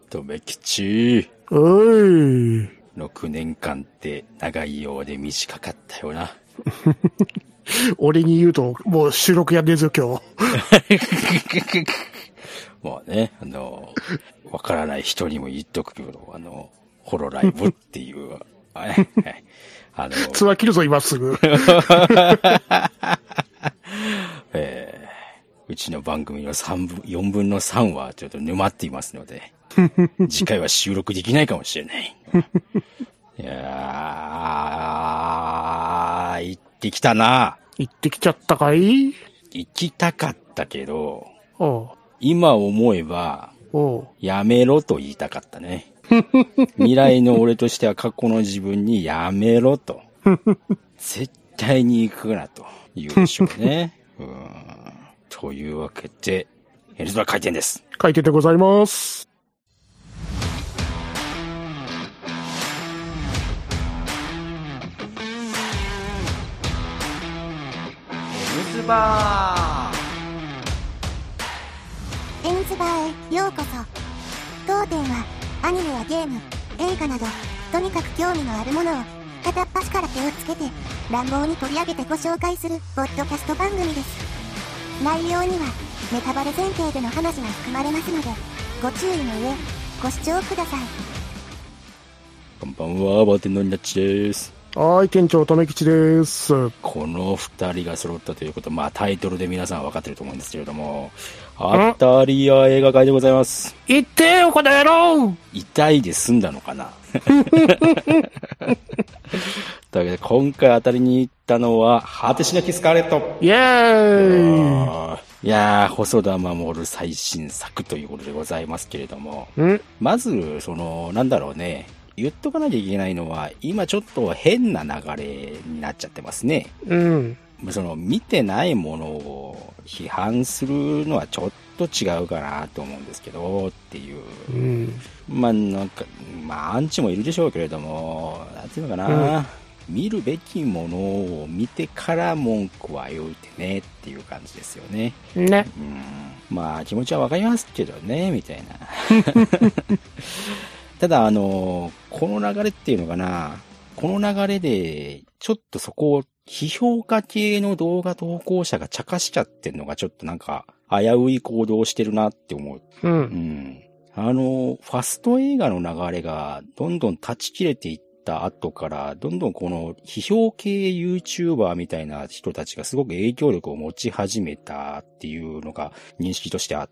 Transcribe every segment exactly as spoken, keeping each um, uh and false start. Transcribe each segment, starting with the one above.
とめきち。 おい。 ろくねんかんって長いようで短かったよな。 俺に言うと、もう収録やんねえぞ、今日。 もうね、あの、わからない人にも言っとくけど、あの、ホロライブっていう、あの、 つわ切るぞ、今すぐ。 えー、うちの番組のさんぶん、よんぶんのさんはちょっと沼っていますので、次回は収録できないかもしれない。いやー、行ってきたな。 行ってきちゃったかい？ 行きたかったけど、 おう今思えば、 おうやめろと言いたかったね。未来の俺としては過去の自分にやめろと。絶対に行くなと言うでしょうね。うーんというわけで、エルドラ回転です。 書いてでございます。 エムズバエムズバーへようこそ。当店はアニメやゲーム、映画などとにかく興味のあるものを片っ端から手をつけて乱暴に取り上げてご紹介するポッドキャスト番組です。内容にはネタバレ前提での話が含まれますのでご注意の上ご視聴ください。 こんばんは、バーテンのニナッチです。 はい、店長とめきちです。 この二人が揃ったということ、まあタイトルで皆さん分かってると思うんですけれども、当たり屋映画会でございます。 言ってよ、この野郎。 痛いで済んだのかなというわけで、今回当たりに行ったのは、果てしなきスカーレット。 イェーイ。 いやー、細田守最新作ということでございますけれども、 んまず、その、なんだろうね、言っとかなきゃいけないのは、今ちょっと変な流れになっちゃってますね。 うん。 その、見てないものを批判するのはちょっと違うかなと思うんですけど、っていう。 うん。 まあ、なんか、まあ、アンチもいるでしょうけれども、なんていうのかな、うん、見るべきものを見てから文句は言うてねっていう感じですよね。 ね。 うん。まあ、気持ちはわかりますけどね、みたいな。ただ、あの、この流れっていうのかな、この流れで、ちょっとそこを、批評家系の動画投稿者が茶化しちゃってるのがちょっとなんか、危うい行動をしてるなって思う。 うん。 うん。あの、ファスト映画の流れが、どんどん断ち切れていった後から、どんどんこの、批評系 YouTuber みたいな人たちがすごく影響力を持ち始めたっていうのが認識としてあって、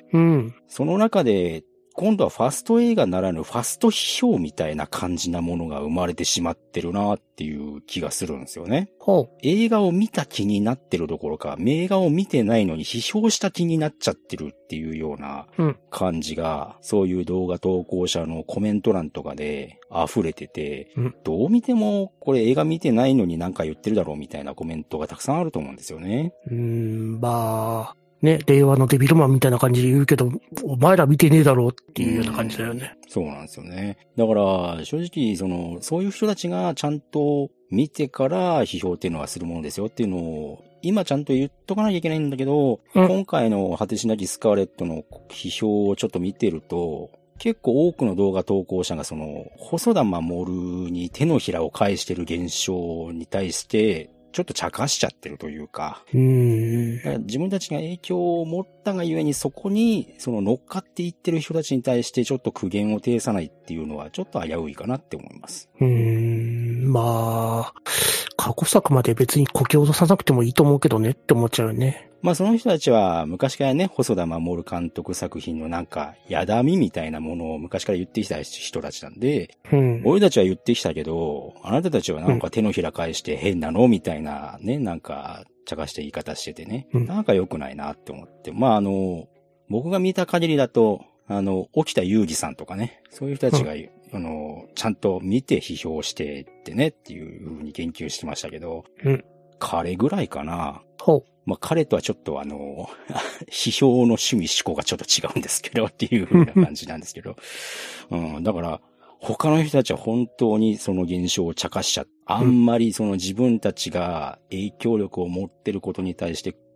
うん。 その中で、今度はファスト映画ならぬファスト批評みたいな感じなものが生まれてしまってるなっていう気がするんですよね。 ほう。 映画を見た気になってるどころか、映画を見てないのに批評した気になっちゃってるっていうような感じが、うん、そういう動画投稿者のコメント欄とかで溢れてて、うん、どう見てもこれ映画見てないのになんか言ってるだろうみたいなコメントがたくさんあると思うんですよね。 うーん、まあ。ね、令和のデビルマンみたいな感じで言うけど、お前ら見てねえだろうっていうような感じだよね。 うん、そうなんですよね。だから、正直、その、そういう人たちがちゃんと見てから批評っていうのはするものですよっていうのを、今ちゃんと言っとかなきゃいけないんだけど、うん、今回の果てしなきスカーレットの批評をちょっと見てると、結構多くの動画投稿者がその、細田守に手のひらを返してる現象に対して、ちょっと茶化しちゃってるというか、 うーん、 だから自分たちが影響を持ったがゆえにそこにその乗っかっていってる人たちに対してちょっと苦言を呈さないっていうのはちょっと危ういかなって思います。 うーん、まあ、過去作まで別にこけ落とさなくてもいいと思うけどねって思っちゃうよね。 まあその人たちは昔からね、細田守監督作品のなんか、やだみみたいなものを昔から言ってきた人たちなんで、 うん、 俺たちは言ってきたけど、あなたたちはなんか手のひら返して変なのみたいなね、なんか、茶化して言い方しててね、うん、なんか良くないなって思って。まああの、僕が見た限りだと、あの、沖田裕二さんとかね、そういう人たちが、うん、あの、ちゃんと見て批評してってねっていう風に言及してましたけど、 うん、 彼ぐらいかな。 ほう。 まあ、彼とはちょっとあの、批評の趣味思考がちょっと違うんですけどっていう風な感じなんですけど。うん、だから、他の人たちは本当にその現象を茶化しちゃって、あんまりその自分たちが影響力を持ってることに対して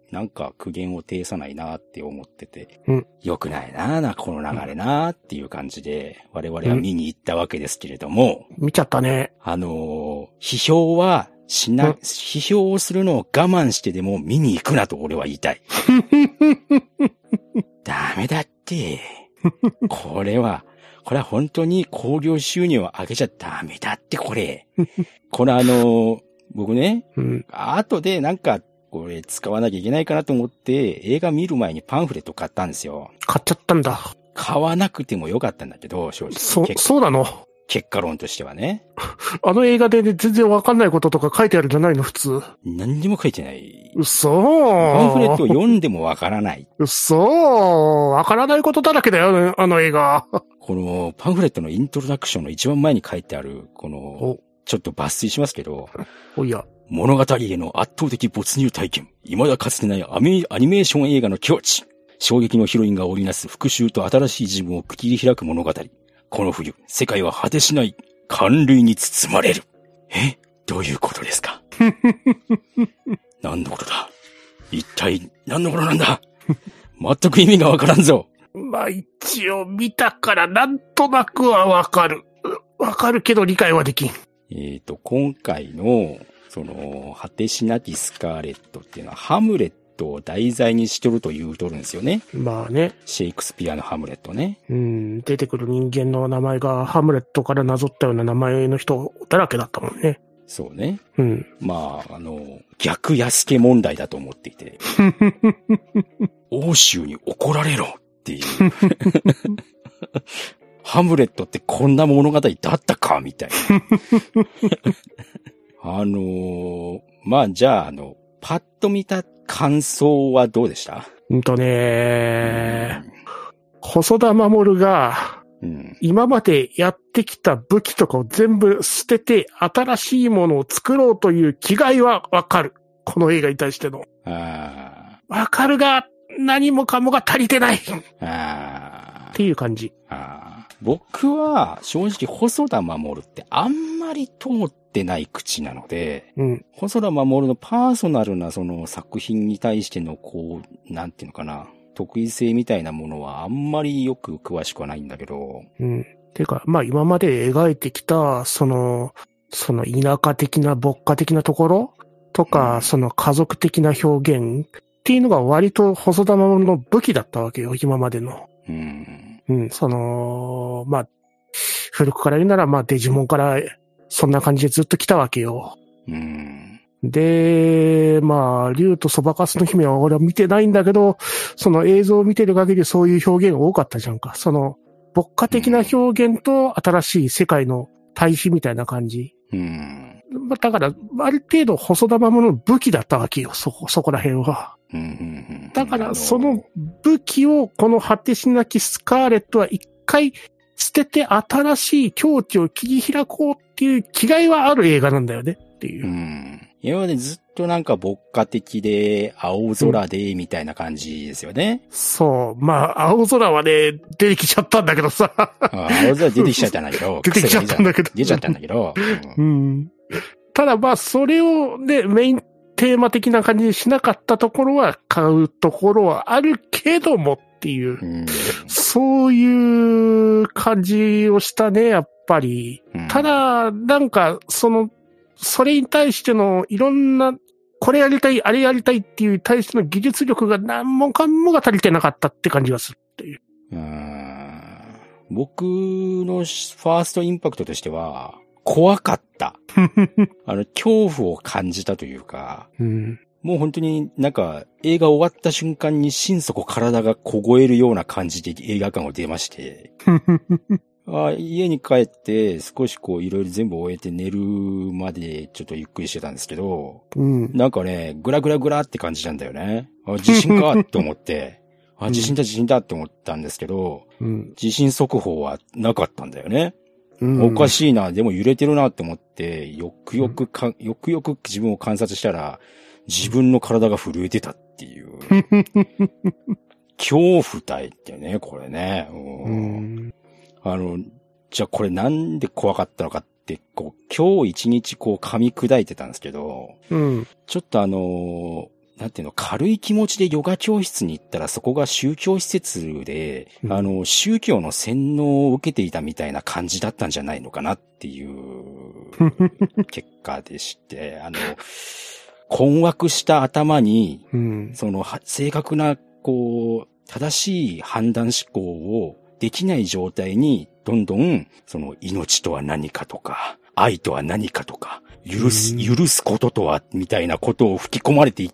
なんか苦言を呈さないなって思ってて、 うん、 良くないなな、この流れなっていう感じで、我々は見に行ったわけですけれども。 うん、見ちゃったね。 あのー、批評はしな、うん、批評をするのを我慢してでも見に行くなと俺は言いたい。ダメだって。これは、これは本当に興行収入を上げちゃダメだってこれ。これあの、僕ね、 うん、 後でなんかこれ使わなきゃいけないかなと思って映画見る前にパンフレット買ったんですよ。 買っちゃったんだ。 買わなくてもよかったんだけど、正直。 そ、そうなの？ 結果論としてはね。 あの映画で、ね、全然わかんないこととか書いてあるんじゃないの普通。 何にも書いてない。 嘘。 パンフレットを読んでもわからない。 嘘。わからないことだらけだよ、あの映画。 このパンフレットのイントロダクションの一番前に書いてある、この、ちょっと抜粋しますけど、 おや。 物語への圧倒的没入体験。未だかつてないアメアニメーション映画の境地。衝撃のヒロインが織りなす復讐と新しい自分を切り開く物語。この冬、世界は果てしない寒類に包まれる。え？どういうことですか？何のことだ？一体何のことなんだ？全く意味がわからんぞ。 まあ一応見たからなんとなくはわかる。わかるけど理解はできん。 えっと、今回の、その、果てしなきスカーレットっていうのはハムレットを題材にしとると言うとるんですよね。 まあね。 シェイクスピアのハムレットね。 うん、出てくる人間の名前がハムレットからなぞったような名前の人だらけだったもんね。 そうね。 うん。 まあ、あの、逆安家問題だと思っていて。欧州に怒られろっていう。ハムレットってこんな物語だったかみたいな。あのー、まあじゃあ、あの、パッと見た感想はどうでした？ うんとね、うん、細田守が、うん、今までやってきた武器とかを全部捨てて新しいものを作ろうという気概はわかる。この映画に対しての。 あわかるが、何もかもが足りてない。 あっていう感じ。 あ僕は正直細田守ってあんまり通ってない口なので、 うん、 細田守のパーソナルなその作品に対してのこう、なんていうのかな、得意性みたいなものはあんまりよく詳しくはないんだけど。 うん。ていうか、まあ今まで描いてきた、その、その田舎的な牧歌的なところとか、うん、その家族的な表現っていうのが割と細田守の武器だったわけよ、今までの。 うん。 うん、その、まあ、古くから言うなら、まあ、デジモンから、そんな感じでずっと来たわけよ。 うん。 で、まあ、竜とそばかすの姫は俺は見てないんだけど、その映像を見てる限りそういう表現が多かったじゃんか。その、牧歌的な表現と新しい世界の対比みたいな感じ。 うん。 だから、ある程度細田守の武器だったわけよ、そこ、そこら辺は。 うんうんうん、 だから、その武器を、この果てしなきスカーレットは一回捨てて新しい境地を切り開こうっていう気概はある映画なんだよねっていう。 うん。今までずっとなんか牧歌的で、青空で、みたいな感じですよね。 うん、そう。まあ、青空はね、出てきちゃったんだけどさ。 あ青空出てきちゃったんだけど。 出てきちゃったんだけど。 出ちゃったんだけど。 うん。うん、ただまあ、それをね、メインテーマ的な感じにしなかったところは買うところはあるけどもっていう、うん、そういう感じをしたね、やっぱり。うん、ただ、なんか、その、それに対してのいろんな、これやりたい、あれやりたいっていう対しての技術力が何もかもが足りてなかったって感じがするっていう。 うーん僕のファーストインパクトとしては、怖かった。あの、恐怖を感じたというか、 うん、 もう本当になんか映画終わった瞬間に心底体が凍えるような感じで映画館を出まして、あ家に帰って少しこういろいろ全部終えて寝るまでちょっとゆっくりしてたんですけど、 うん、 なんかね、グラグラグラって感じなんだよね。あ、地震かって思って、あ、地震だ地震だって思ったんですけど、 うん、 地震速報はなかったんだよね。 うん、 おかしいな、でも揺れてるなって思って、よくよくか、よくよく自分を観察したら、自分の体が震えてたっていう。恐怖体ってね、これね。 うん、 あの、じゃあこれなんで怖かったのかって、こう、今日一日こう噛み砕いてたんですけど、 うん、 ちょっとあの、 なんていうの、軽い気持ちでヨガ教室に行ったらそこが宗教施設で、うん、あの、宗教の洗脳を受けていたみたいな感じだったんじゃないのかなっていう結果でして、あの、困惑した頭に、うん、その、正確な、こう、正しい判断思考をできない状態に、どんどん、その、命とは何かとか、愛とは何かとか、許す、許すこととは、みたいなことを吹き込まれていって、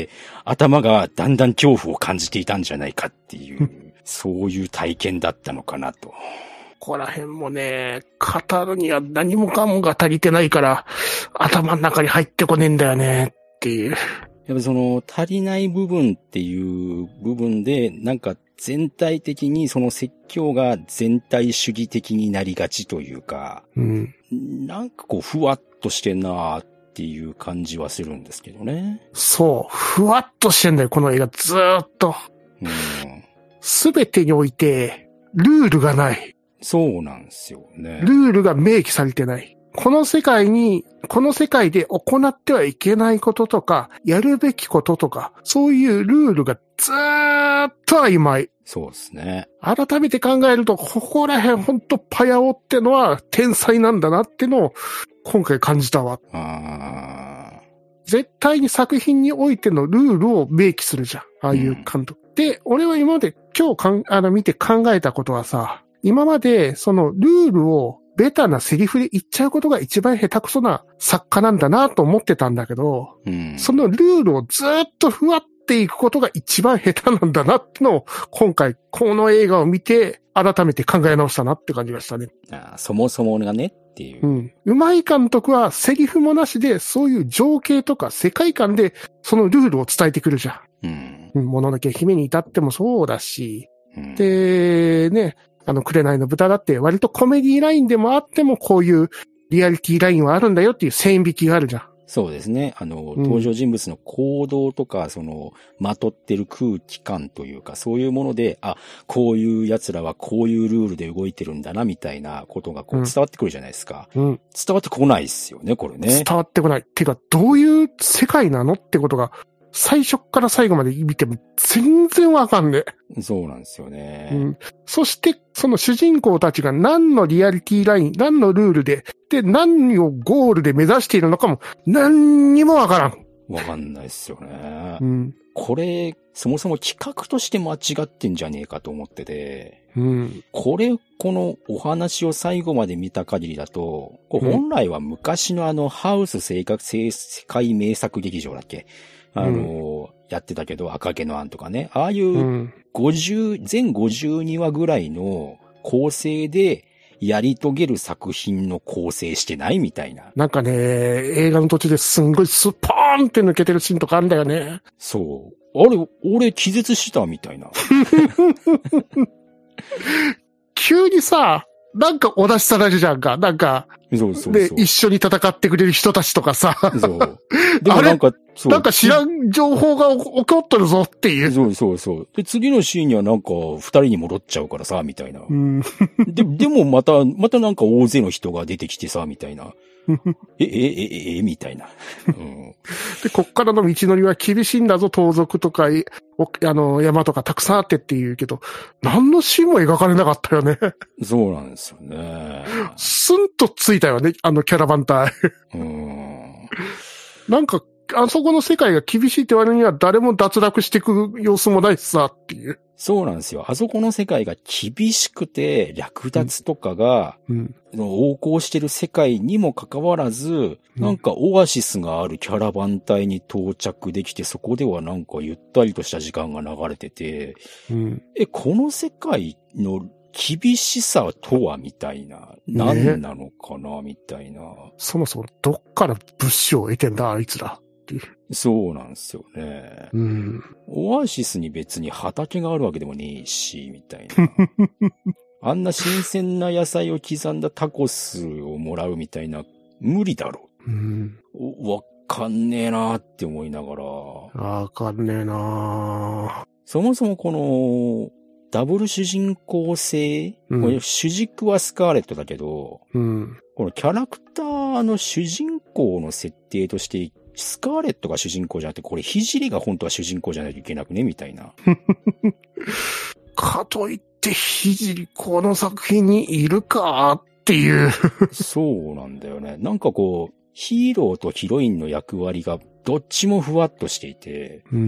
頭がだんだん恐怖を感じていたんじゃないかっていう、そういう体験だったのかなと。 ここら辺もね、語るには何もかもが足りてないから、頭の中に入ってこねえんだよね、っていう。 やっぱその、足りない部分っていう部分で、なんか全体的にその説教が全体主義的になりがちというか、うん、なんかこう、ふわっとしてんなーっていう感じはするんですけどね。 そう、ふわっとしてんだよ、この映画ずーっと。すべてにおいて、ルールがない。 そうなんですよね。 ルールが明記されてない。この世界に、この世界で行ってはいけないこととか、やるべきこととか、そういうルールがずーっと曖昧。 そうですね。 改めて考えると、ここら辺ほんとパヤオってのは天才なんだなってのを今回感じたわ。あ絶対に作品においてのルールを明記するじゃん。ああいう監督。うん、で、俺は今まで今日かんあの見て考えたことはさ、今までそのルールをベタなセリフで言っちゃうことが一番下手くそな作家なんだなと思ってたんだけど、うん、そのルールをずっとふわっていくことが一番下手なんだなってのを今回この映画を見て改めて考え直したなって感じがしたね。 ああ、そもそもがねっていう。 うん。うまい監督はセリフもなしでそういう情景とか世界観でそのルールを伝えてくるじゃん。うん。もののけ姫に至ってもそうだし、うん、で、ね、あの、紅の豚だって割とコメディラインでもあってもこういうリアリティラインはあるんだよっていう線引きがあるじゃん。 そうですね。あの、うん、登場人物の行動とか、その、まとってる空気感というか、そういうもので、あ、こういう奴らはこういうルールで動いてるんだな、みたいなことがこう伝わってくるじゃないですか。うん、伝わってこないっすよね、これね。 伝わってこない。てか、どういう世界なのってことが、最初から最後まで見ても全然わかんねえ。そうなんですよね。 うん。そして、その主人公たちが何のリアリティライン、何のルールで、で、何をゴールで目指しているのかも、何にもわからん。 わかんないっすよね。うん。これ、そもそも企画として間違ってんじゃねえかと思ってて。うん。これ、このお話を最後まで見た限りだと、これ本来は昔のあの、ハウス世界名作劇場だっけ？あの、うん、やってたけど、赤毛のアンとかね。ああいうごじゅう、全ごじゅうにわぐらいの構成でやり遂げる作品の構成してないみたいな。 なんかね、映画の途中ですんごいスポーンって抜けてるシーンとかあるんだよね。 そう。あれ、俺気絶したみたいな。 急にさ、なんかお出しされるじゃんか。なんか。 そうそうそう。 で、一緒に戦ってくれる人たちとかさ。そう。 でもなんか、 そう。なんか知らん情報が起こってるぞっていう。 そうそうそう。で、次のシーンにはなんか、二人に戻っちゃうからさ、みたいな。うん。で、でもまた、またなんか大勢の人が出てきてさ、みたいな。え、え、え、え、みたいな。うん。 で、こっからの道のりは厳しいんだぞ、盗賊とか、あの、山とかたくさんあってって言うけど、何のシーンも描かれなかったよね。 そうなんですよね。 スンとついたよね、あのキャラバン隊。うん。なんか、あそこの世界が厳しいって割には誰も脱落していく様子もないしさっていう。 そうなんですよ。あそこの世界が厳しくて略奪とかが、うん、横行してる世界にもかかわらず、うん、なんかオアシスがあるキャラバン隊に到着できて、そこではなんかゆったりとした時間が流れてて、うん、え、この世界の厳しさとはみたいな、何なのかな、ね、みたいな。 そもそもどっから物資を得てんだ、あいつら。 そうなんですよね。うん。オアシスに別に畑があるわけでもねえし、みたいな。あんな新鮮な野菜を刻んだタコスをもらうみたいな、無理だろ。うん。わかんねえなーって思いながら。 わかんねえなー。 そもそもこの、ダブル主人公性、うん、これ主軸はスカーレットだけど、うん、このキャラクターの主人公の設定としてスカーレットが主人公じゃなくて、これ、聖が本当は主人公じゃないといけなくねみたいな。 かといって、聖この作品にいるかっていう。 そうなんだよね。なんかこう、ヒーローとヒロインの役割がどっちもふわっとしていて、 うん、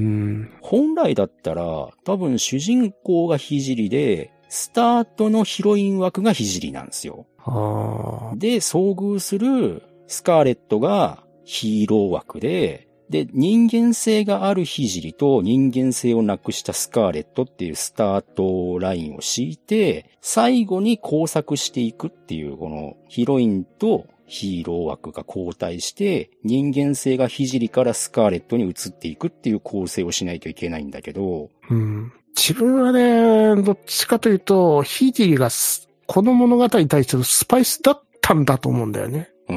本来だったら多分主人公が聖で、スタートのヒロイン枠が聖なんですよ。 あで、遭遇するスカーレットがヒーロー枠で、で、人間性がある聖と人間性をなくしたスカーレットっていうスタートラインを敷いて、最後に交錯していくっていう、このヒロインとヒーロー枠が交代して、人間性が聖からスカーレットに移っていくっていう構成をしないといけないんだけど、 うん、自分はね、どっちかというと、聖がこの物語に対してのスパイスだったんだと思うんだよね。 うん、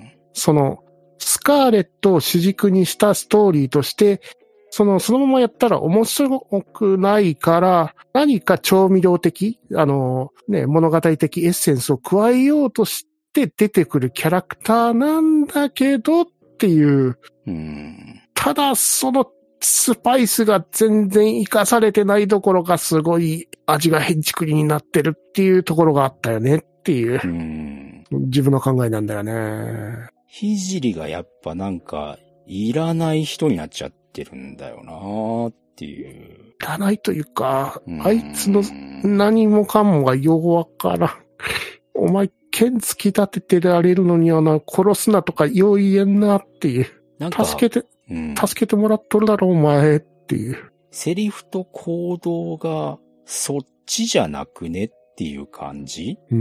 その、スカーレットを主軸にしたストーリーとして、その、そのままやったら面白くないから、何か調味料的、あの、ね、物語的エッセンスを加えようとして出てくるキャラクターなんだけどっていう。 うん、ただ、そのスパイスが全然活かされてないどころかすごい味が変築になってるっていうところがあったよねっていう、うん、自分の考えなんだよね。 聖がやっぱなんかいらない人になっちゃってるんだよなーっていう。 いらないというか、あいつの何もかもがようわからん。お前剣突き立ててられるのにはな、殺すなとかよう言えんなっていう。なんか助けて、うん、助けてもらっとるだろお前っていう。 セリフと行動がそっちじゃなくねっていう感じ？うん。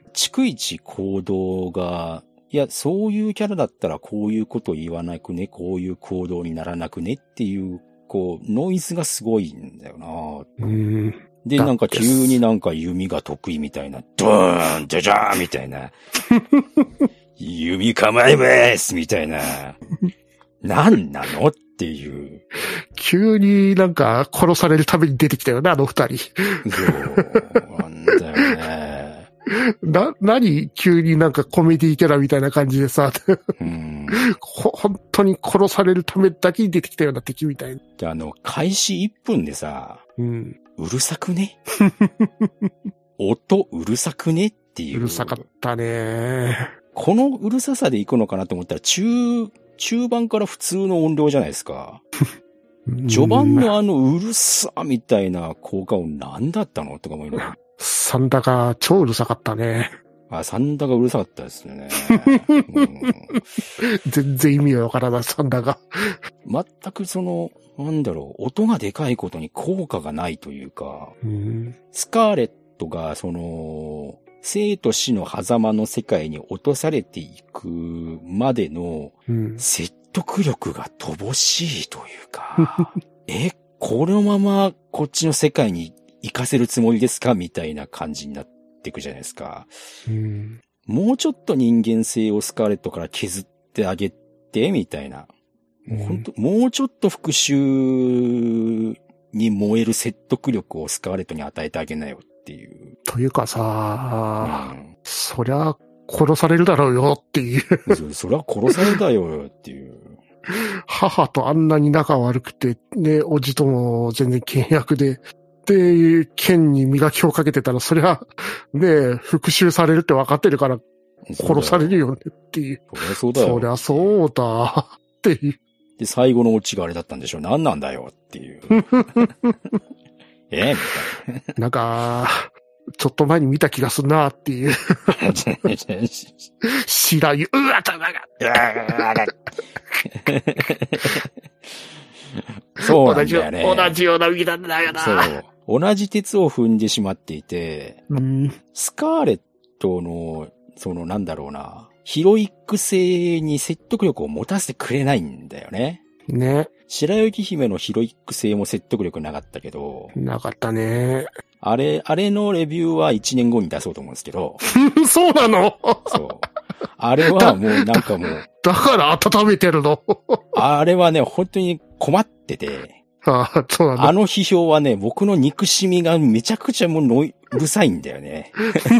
逐一行動が、いや、そういうキャラだったらこういうこと言わなくね、こういう行動にならなくねっていう、こう、ノイズがすごいんだよな。うん。で、なんか急になんか弓が得意みたいな、ドーン、ジャジャーンみたいな。弓構えますみたいな。何なのっていう。 急になんか殺されるために出てきたよね、あの二人。そう、 なんだよね。 な、何急になんかコメディキャラみたいな感じでさ、うん、本当に殺されるためだけに出てきたような敵みたいな。 で、あの、開始いっぷんでさ、うん、うるさくね音うるさくねっていう。 うるさかったね。 このうるささで行くのかなと思ったら、中、中盤から普通の音量じゃないですか。序盤のあのうるさみたいな効果音何だったのとか思いながら。 サンダが超うるさかったね。 あ、サンダがうるさかったですよね。うん、 全然意味がわからない、サンダが。 全くその、なんだろう、音がでかいことに効果がないというか、うん、スカーレットがその、生と死の狭間の世界に落とされていくまでの説得力が乏しいというか、うん、え、このままこっちの世界に行かせるつもりですかみたいな感じになっていくじゃないですか、うん。もうちょっと人間性をスカーレットから削ってあげて、みたいな。もう本当、うん、もうちょっと復讐に燃える説得力をスカーレットに与えてあげなよっていう。 というかさ、うん、そりゃ殺されるだろうよっていうそ。そりゃ殺されるだよっていう。 母とあんなに仲悪くて、ね、おじとも全然倹約で、で、剣に磨きをかけてたら、そりゃ、ね、復讐されるって分かってるから、殺されるよねっていう。 そりゃそうだよ。 そりゃそうだっていう。 で、最後のオチがあれだったんでしょ。何なんだよっていう。えみたいな。 なんか、ちょっと前に見た気がするなっていう。白湯、うわ、たまが。 そうなんだよね。 同じような見たんだよな。 そう。同じ鉄を踏んでしまっていて、うん、スカーレットの、そのなんだろうな、ヒロイック性に説得力を持たせてくれないんだよね。 ね。 白雪姫のヒロイック性も説得力なかったけど。 なかったね。 あれ、あれのレビューはいちねんごに出そうと思うんですけど。 そうなの？ そう。あれはもうなんかもう。 だから温めてるの？ あれはね、本当に困ってて。 ああ、そうなんだ。 あの批評はね、僕の憎しみがめちゃくちゃもうのい、 うるさいんだよね。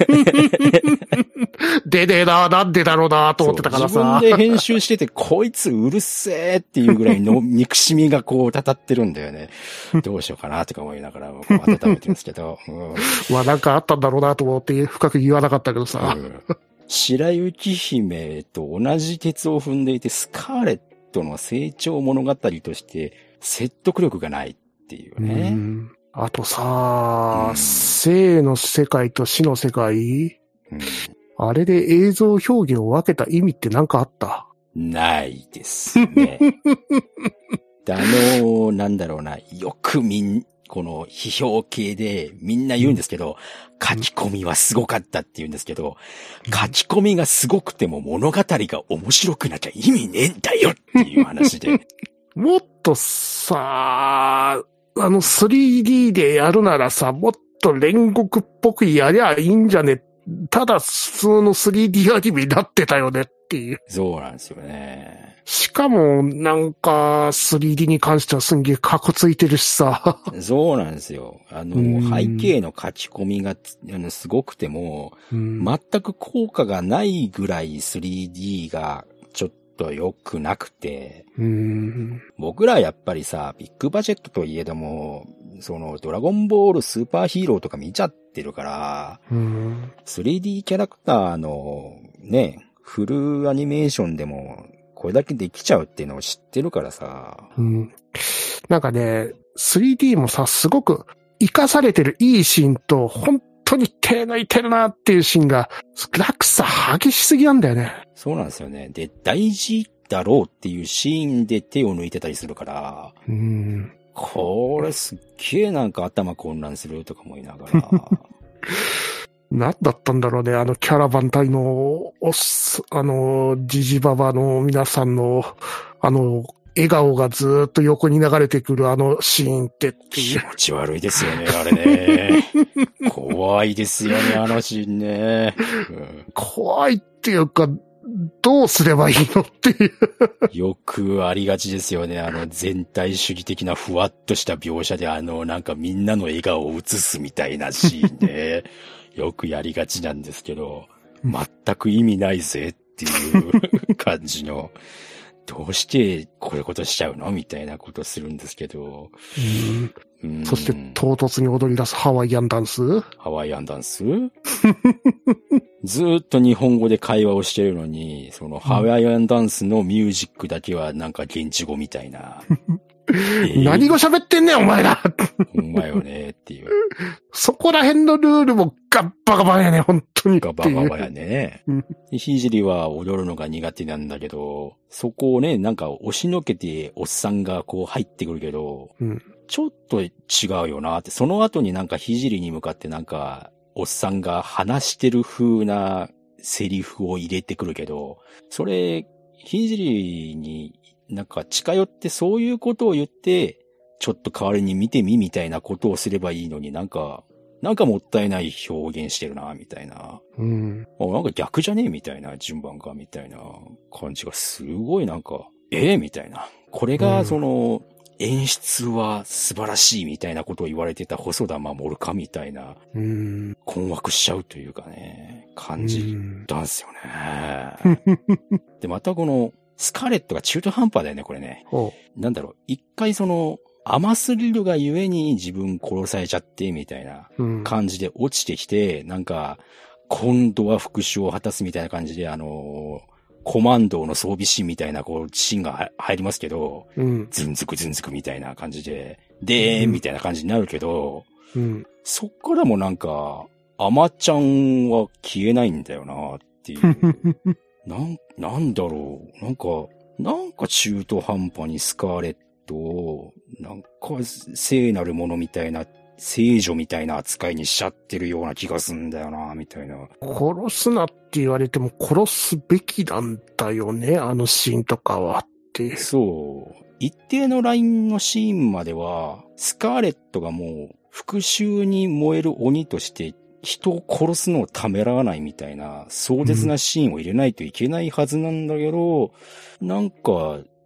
でねえな、なんでだろうなと思ってたからさ。 自分で編集してて、こいつうるせえっていうぐらいの憎しみがこう、たたってるんだよね。どうしようかなとか思いながら、こう温めてるんですけど。うん、 まあなんかあったんだろうなと思って深く言わなかったけどさ。 うん、白雪姫と同じ鉄を踏んでいて、スカーレットの成長物語として説得力がないっていうね。うんあとさ、うん、生の世界と死の世界、うん、あれで映像表現を分けた意味って何かあった？ ないですね。あの、なんだろうな、よくみん、この批評系でみんな言うんですけど、書き込みはすごかったって言うんですけど、書き込みがすごくても物語が面白くなきゃ意味ねえんだよっていう話で。 もっとさ、あの スリーディー でやるならさ、もっと煉獄っぽくやりゃいいんじゃね。ただ普通の スリーディー アニメになってたよねっていう。 そうなんですよね。 しかもなんか スリーディー に関してはすんげえカッコついてるしさ。 そうなんですよ。あの、背景の書き込みがあのすごくても、全く効果がないぐらい スリーディー がちょっと良くなくて、 うーん僕らやっぱりさ、ビッグバジェットといえども、そのドラゴンボールスーパーヒーローとか見ちゃってるから、 うんスリーディー キャラクターのね、フルアニメーションでもこれだけできちゃうっていうのを知ってるからさ。 うん、なんかね、スリーディー もさ、すごく活かされてるいいシーンと、本当に手抜いてるなっていうシーンが、落差激しすぎなんだよね。 そうなんですよね。で、大事だろうっていうシーンで手を抜いてたりするから、 うん、 これすっげえなんか頭混乱するとか思いながら。 何だったんだろうね、あのキャラバン隊の、おす、あの、ジジババの皆さんの、あの、笑顔がずーっと横に流れてくるあのシーンってっていう。 気持ち悪いですよね、あれね。怖いですよね、あのシーンね。うん、 怖いっていうか、どうすればいいのっていう。 よくありがちですよね。あの全体主義的なふわっとした描写であのなんかみんなの笑顔を映すみたいなシーンで、よくやりがちなんですけど、全く意味ないぜっていう感じの、どうしてこういうことしちゃうのみたいなことするんですけど。 うん、そして唐突に踊り出すハワイアンダンス？ ハワイアンダンスずーっと日本語で会話をしてるのに、そのハワイアンダンスのミュージックだけはなんか現地語みたいな。えー、 何語喋ってんねんお前らお前よねっていう。 そこら辺のルールもガッバガバやね、本当に。 ガバガバやね。ひじりは踊るのが苦手なんだけど、そこをね、なんか押しのけておっさんがこう入ってくるけど、 うん、 ちょっと違うよなって、その後になんかひじりに向かってなんか、おっさんが話してる風なセリフを入れてくるけど、それ、ひじりになんか近寄ってそういうことを言って、ちょっと代わりに見てみみたいなことをすればいいのになんか、なんかもったいない表現してるな、みたいな。 うん。 なんか逆じゃねえみたいな順番か、みたいな感じがすごいなんか、ええみたいな。これがその、うん演出は素晴らしいみたいなことを言われてた細田守かみたいな、 うん、 困惑しちゃうというかね、感じたんですよね。で、またこの、スカーレットが中途半端だよね、これね。なんだろう、一回その、甘すぎるがゆえに自分殺されちゃって、みたいな感じで落ちてきて、うん、なんか、今度は復讐を果たすみたいな感じで、あのー、コマンドの装備シーンみたいなこうシーンが入りますけど、 うん、 ズンズクズンズクみたいな感じで、でーんみたいな感じになるけど、 うん、 そっからもなんか、アマちゃんは消えないんだよなっていう。なん、なんだろう。なんか、なんか中途半端にスカーレットを、なんか聖なるものみたいな、聖女みたいな扱いにしちゃってるような気がすんだよな、みたいな。 殺すなって言われても殺すべきなんだよね、あのシーンとかはって。 そう。一定のラインのシーンまでは、スカーレットがもう復讐に燃える鬼として人を殺すのをためらわないみたいな壮絶なシーンを入れないといけないはずなんだけど、うん、なんか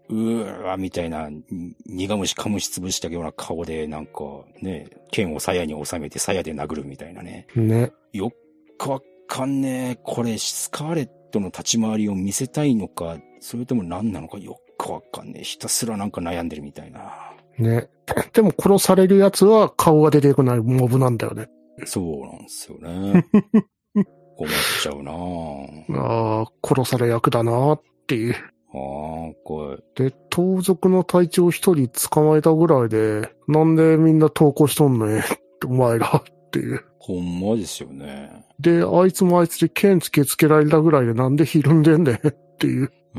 うーわ、みたいな、苦虫かむし潰したような顔で、なんか、ね、剣を鞘に収めて鞘で殴るみたいなね。 ね。 よっかわかんねえ。これ、スカーレットの立ち回りを見せたいのか、それとも何なのかよっかわかんねえ。ひたすらなんか悩んでるみたいな。 ね。でも殺されるやつは顔が出てこないモブなんだよね。 そうなんですよね。困っちゃうなぁ。 ああ、殺され役だなっていう。 ああ、これ。で、盗賊の隊長一人捕まえたぐらいで、なんでみんな投稿しとんのねお前らっていう。 ほんまですよね。 で、あいつもあいつで剣つけつけられたぐらいでなんでひるんでんねんっていう。 うん。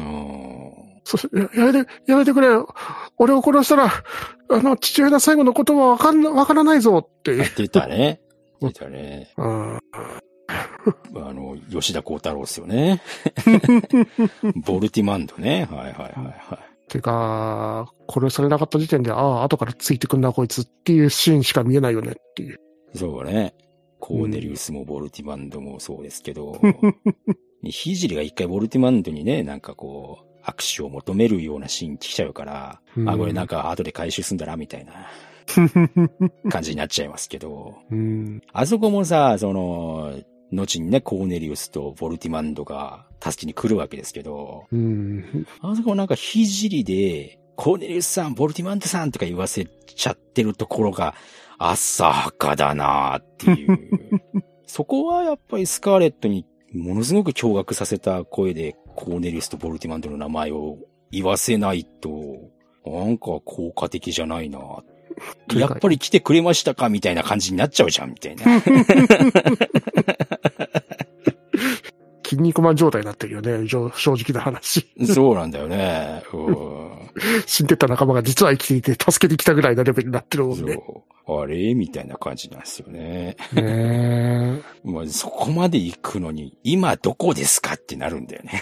そや、やめて、やめてくれよ。俺を殺したら、あの、父親の最後の言葉はわかん、わからないぞって。 出たね。出たね。 うん。 あの、吉田幸太郎ですよね。ボルティマンドね。はいはいはいはい。 てか、殺されなかった時点で、ああ、後からついてくんなこいつっていうシーンしか見えないよねっていう。 そうね。コーネリウスもボルティマンドもそうですけど、ヒジリが一回ボルティマンドにね、なんかこう、握手を求めるようなシーン来ちゃうから、うん、あ、これなんか後で回収すんだな、みたいな感じになっちゃいますけど、 うん、 あそこもさ、その、後にね、コーネリウスとボルティマンドが助けに来るわけですけど、 うん、 あそこもなんかひじりで、コーネリウスさん、ボルティマンドさんとか言わせちゃってるところが浅はかだなっていう。そこはやっぱりスカーレットにものすごく驚愕させた声でコーネリウスとボルティマンドの名前を言わせないと、なんか効果的じゃないな。やっぱり来てくれましたかみたいな感じになっちゃうじゃんみたいな。 筋肉マン状態になってるよね、正直な話。 そうなんだよね。 死んでた仲間が実は生きていて助けてきたぐらいのレベルになってるもんね。 そう。あれみたいな感じなんですよね。 ねえ。まあ、そこまで行くのに、今どこですかってなるんだよね。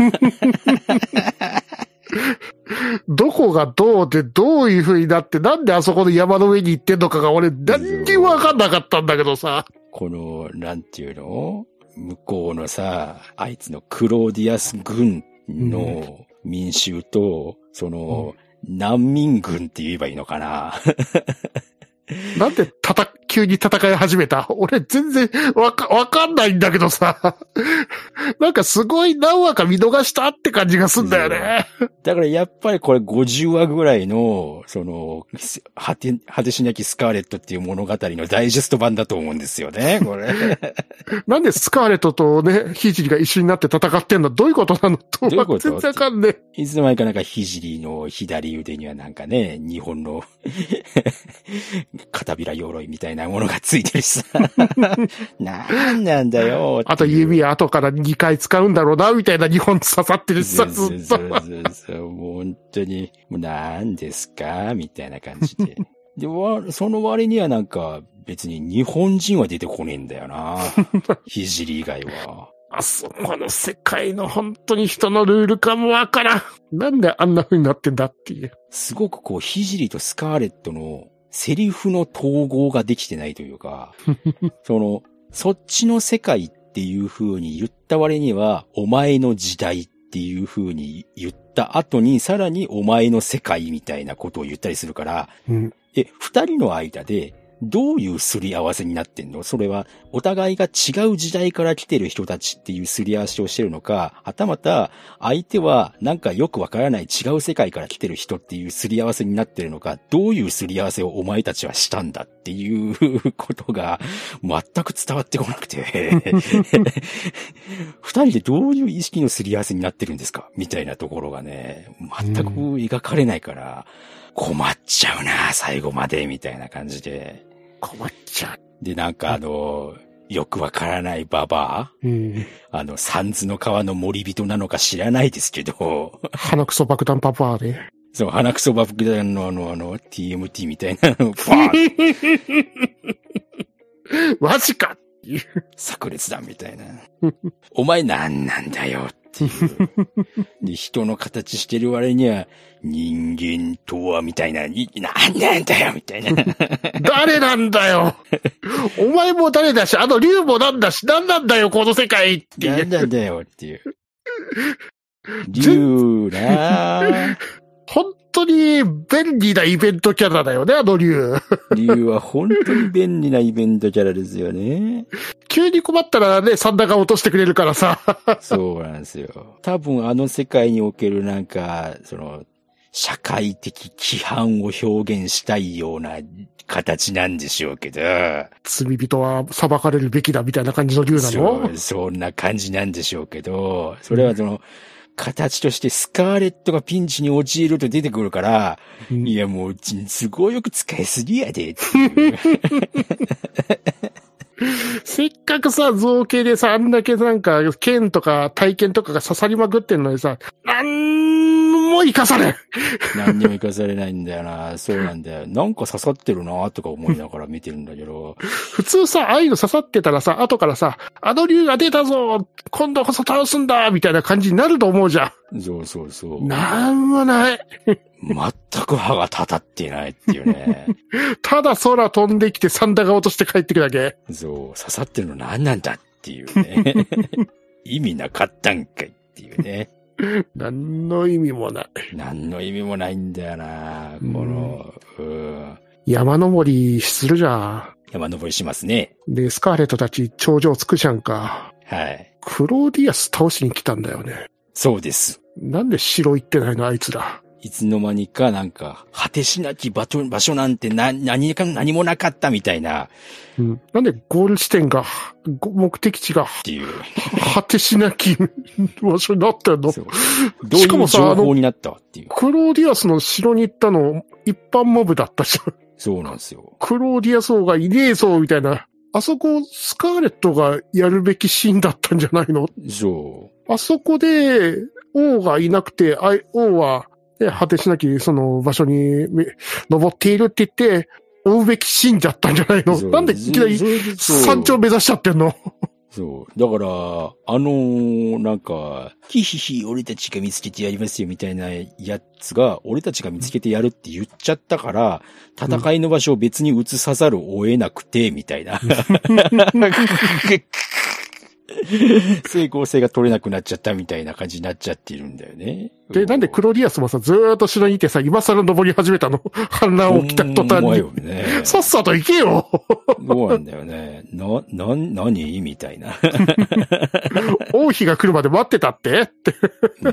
どこがどうでどういう風になってなんであそこの山の上に行ってんのかが俺何にもわかんなかったんだけどさ。 この、なんていうの？向こうのさ、あいつのクローディアス軍の民衆と、うん、その、うん、難民軍って言えばいいのかな。 なんでたた、急に戦い始めた？俺全然わか、わかんないんだけどさ。なんかすごい何話か見逃したって感じがすんだよね。 だからやっぱりこれごじゅうわぐらいの、その、果て、果てしなきスカーレットっていう物語のダイジェスト版だと思うんですよね、これ。 なんでスカーレットとね、ヒジリが一緒になって戦ってんの？どういうことなの？ どういうこと？ 全然わかんねえ。いつの間にかなんかヒジリの左腕にはなんかね、日本の片びら鎧みたいなものがついてるしさ。なんなんだよ。 あと指は後からにかい使うんだろうな、みたいな日本刺さってるしさ、ずっと。 そうそうそう。もう本当に、もう何ですかみたいな感じで。で、その割にはなんか別に日本人は出てこねえんだよな。ひじり以外は。 あそこの世界の本当に人のルールかもわからん。なんであんな風になってんだっていう。 すごくこう、ひじりとスカーレットのセリフの統合ができてないというか、その、そっちの世界っていう風に言った割には、お前の時代っていう風に言った後に、さらにお前の世界みたいなことを言ったりするから、 うん、 え、二人の間で、どういうすり合わせになってんの？それは、お互いが違う時代から来てる人たちっていうすり合わせをしてるのか、はたまた、相手はなんかよくわからない違う世界から来てる人っていうすり合わせになってるのか、どういうすり合わせをお前たちはしたんだっていうことが、全く伝わってこなくて、二人でどういう意識のすり合わせになってるんですか？みたいなところがね、全く描かれないから、困っちゃうな、最後まで、みたいな感じで。 困っちゃう。 で、なんかあの、よくわからないババア、 うん、 あの、三途の川の森人なのか知らないですけど。 鼻くそ爆弾パパアで。 そう、鼻くそ爆弾のあの、あの、ティーエムティー みたいなのをバーンマジか炸裂弾みたいな。お前なんなんだよっていう。で、人の形してる割には、人間とはみたいな、なんなんだよみたいな。 誰なんだよお前も誰だし、あの竜もなんだし、なんなんだよこの世界っていう。 なんなんだよっていう。竜なぁ。 本当に便利なイベントキャラだよね、あの竜。 竜は本当に便利なイベントキャラですよね。 急に困ったらね、サンダーが落としてくれるからさ。 そうなんですよ。多分あの世界におけるなんか、その、社会的規範を表現したいような形なんでしょうけど。 罪人は裁かれるべきだみたいな感じの竜なの？ そう、そんな感じなんでしょうけど、それはその、うん形としてスカーレットがピンチに陥ると出てくるから、うん、いやもう、都合よく使いすぎやでっていう。 せっかくさ、造形でさ、あんだけなんか、剣とか体験とかが刺さりまくってんのにさ、なんも生かされん。 何にも生かされないんだよな。そうなんだよ。なんか刺さってるなとか思いながら見てるんだけど。 普通さ、ああいうの刺さってたらさ、後からさ、あの竜が出たぞ今度こそ倒すんだみたいな感じになると思うじゃん。 そうそうそう。 なんもない。 全く歯が立たってないっていうね。 ただ空飛んできてサンダーが落として帰ってくるだけ。 そう、刺さってるの何なんだっていうね。意味なかったんかいっていうね。 何の意味もない。 何の意味もないんだよな、この、うん、 山登りするじゃん。 山登りしますね。 で、スカーレットたち頂上つくじゃんか。 はい。 クローディアス倒しに来たんだよね。 そうです。 なんで城行ってないのあいつら。 いつの間にかなんか、果てしなき場所、場所なんてな、何か、何もなかったみたいな。 うん。なんでゴール地点が、目的地が、っていう。果てしなき場所になってんの？そう。 どういう情報になったっていう。 クローディアスの城に行ったの、一般モブだったじゃん。 そうなんですよ。 クローディアス王がいねえぞ、みたいな。あそこ、スカーレットがやるべきシーンだったんじゃないの？ そう。 あそこで、王がいなくて、王は、で、果てしなきその場所に登っているって言って、追うべきシーンじゃったんじゃないの？なんでいきなり山頂目指しちゃってんの？ そう。だから、あのー、なんか、ヒヒヒ、俺たちが見つけてやりますよみたいなやつが、俺たちが見つけてやるって言っちゃったから、戦いの場所を別に移さざるを得なくて、みたいな。成功性が取れなくなっちゃったみたいな感じになっちゃっているんだよね。 で、なんでクロディアスもさ、ずーっと城にいてさ、今更登り始めたの？反乱起きた途端に。よね、さっさと行けよ。 そうなんだよね。な、な、何みたいな。 王妃が来るまで待ってたってって。 うん。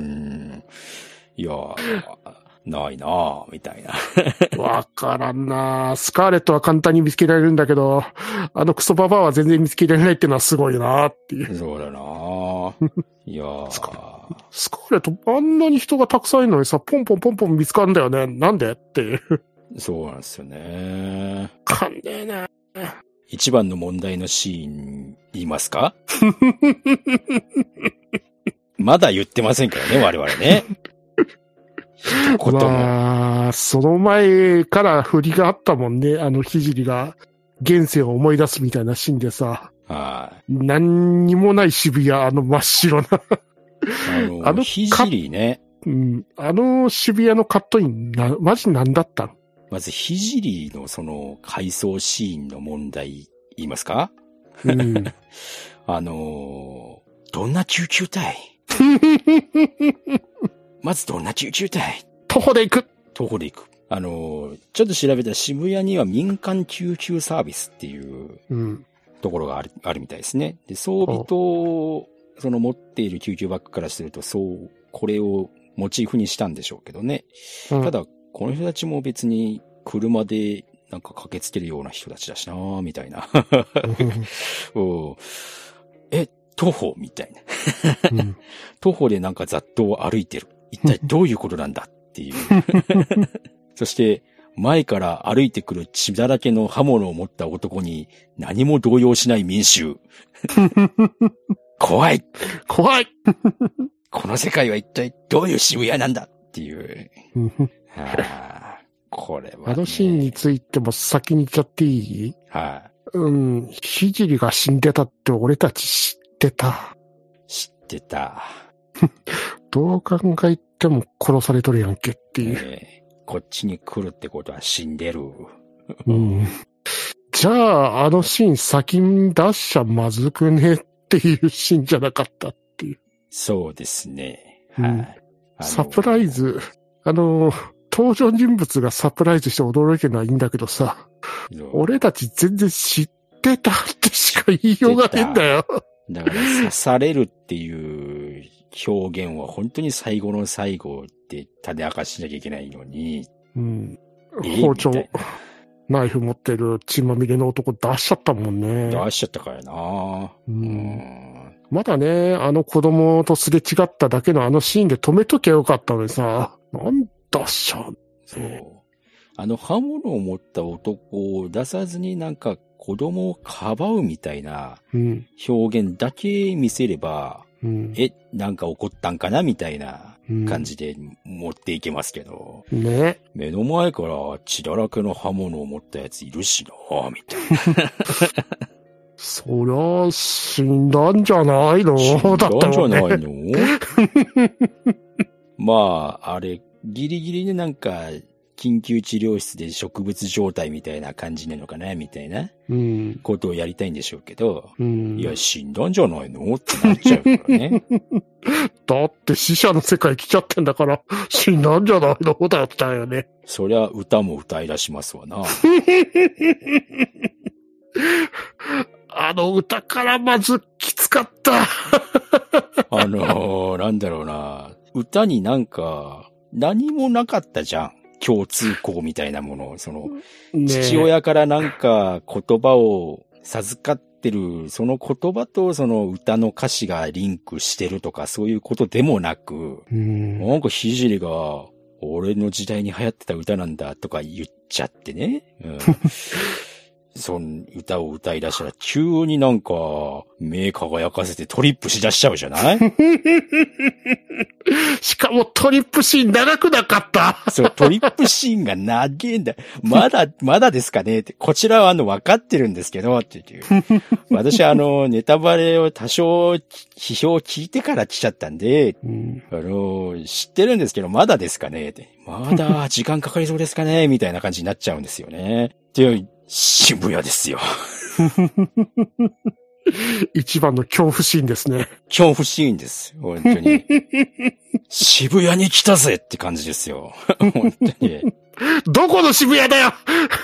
いやー。ないなぁ、みたいな。 わからんなぁ。スカーレットは簡単に見つけられるんだけど、あのクソババアは全然見つけられないっていうのはすごいなぁっていう。 そうだなぁ。いやー。 スカ、スカーレットあんなに人がたくさんいるのにさ、ポンポンポンポン見つかるんだよね。なんでっていう。 そうなんですよね。 かんねえな。 一番の問題のシーン、言いますか？まだ言ってませんからね、我々ね。 まあ、その前から振りがあったもんね。あのひじりが現世を思い出すみたいなシーンでさ。 はい。 何にもない渋谷、あの真っ白な。 あの、あのひじりね。 うん。あの渋谷のカットイン、な、マジなんだったの？ まずひじりのその回想シーンの問題言いますか？ うん。 あの、どんな救急隊？まずどんな救急隊？ 徒歩で行く徒歩で行く。あの、ちょっと調べたら渋谷には民間救急サービスっていうところがある、うん、あるみたいですね。で、装備と、その持っている救急バッグからすると、そう、これをモチーフにしたんでしょうけどね。うん、ただ、この人たちも別に車でなんか駆けつけるような人たちだしなぁ、みたいな。おえ、徒歩みたいな、うん。徒歩でなんか雑踏を歩いてる。一体どういうことなんだっていう。そして、前から歩いてくる血だらけの刃物を持った男に何も動揺しない民衆。怖い怖いこの世界は一体どういう渋谷なんだっていう。はあ、これは、ね。 あのシーンについても先に言っちゃっていい？ はい、 うん。ひじりが死んでたって俺たち知ってた。 知ってた。 どう考えても殺されとるやんけっていう、 えー。こっちに来るってことは死んでる。 うん。じゃあ、あのシーン先に出しちゃまずくねっていうシーンじゃなかったっていう。 そうですね。 はい、うん。サプライズ、 あの、登場人物がサプライズして驚けるのはいいんだけどさ、俺たち全然知ってたってしか言いようがねえんだよ。 だから刺されるっていう表現は本当に最後の最後で種明かしなきゃいけないのに。 うん。包丁、ナイフ持ってる血まみれの男出しちゃったもんね。 出しちゃったからな。 うん。うんまだね、あの子供とすれ違っただけのあのシーンで止めときゃよかったのにさ、なんだっしゃ。 そう。あの刃物を持った男を出さずになんか子供をかばうみたいな表現だけ見せれば、うん、え、なんか怒ったんかなみたいな感じで持っていけますけど、 うん、ね。 目の前から血だらけの刃物を持ったやついるしなみたいな。 そりゃ、死んだんじゃないの死んだんじゃないの、 ね、 まあ、あれ、ギリギリでなんか、緊急治療室で植物状態みたいな感じなのかなみたいな、うん、ことをやりたいんでしょうけど、うん、いや、死んだんじゃないのってなっちゃうからね。 だって死者の世界来ちゃってんだから、死んだんじゃないのだったよね。 そりゃ歌も歌い出しますわな。 あの歌からまずきつかった。 あのー、なんだろうな。歌になんか、何もなかったじゃん。共通項みたいなもの。その、ね、父親からなんか言葉を授かってる、その言葉とその歌の歌詞がリンクしてるとかそういうことでもなく、うんなんかひじりが、俺の時代に流行ってた歌なんだとか言っちゃってね。うんその歌を歌い出したら急になんか目輝かせてトリップしだしちゃうじゃないしかもトリップシーン長くなかった。 そう、トリップシーンが長いんだ。まだ、まだですかねって。こちらはあの分かってるんですけど、っていう。私あの、ネタバレを多少批評を聞いてから来ちゃったんで、うん、あの、知ってるんですけど、まだですかねって。まだ時間かかりそうですかねみたいな感じになっちゃうんですよね。っていう、渋谷ですよ。 一番の恐怖シーンですね。 恐怖シーンです。本当に。渋谷に来たぜって感じですよ。本当に。 どこの渋谷だよ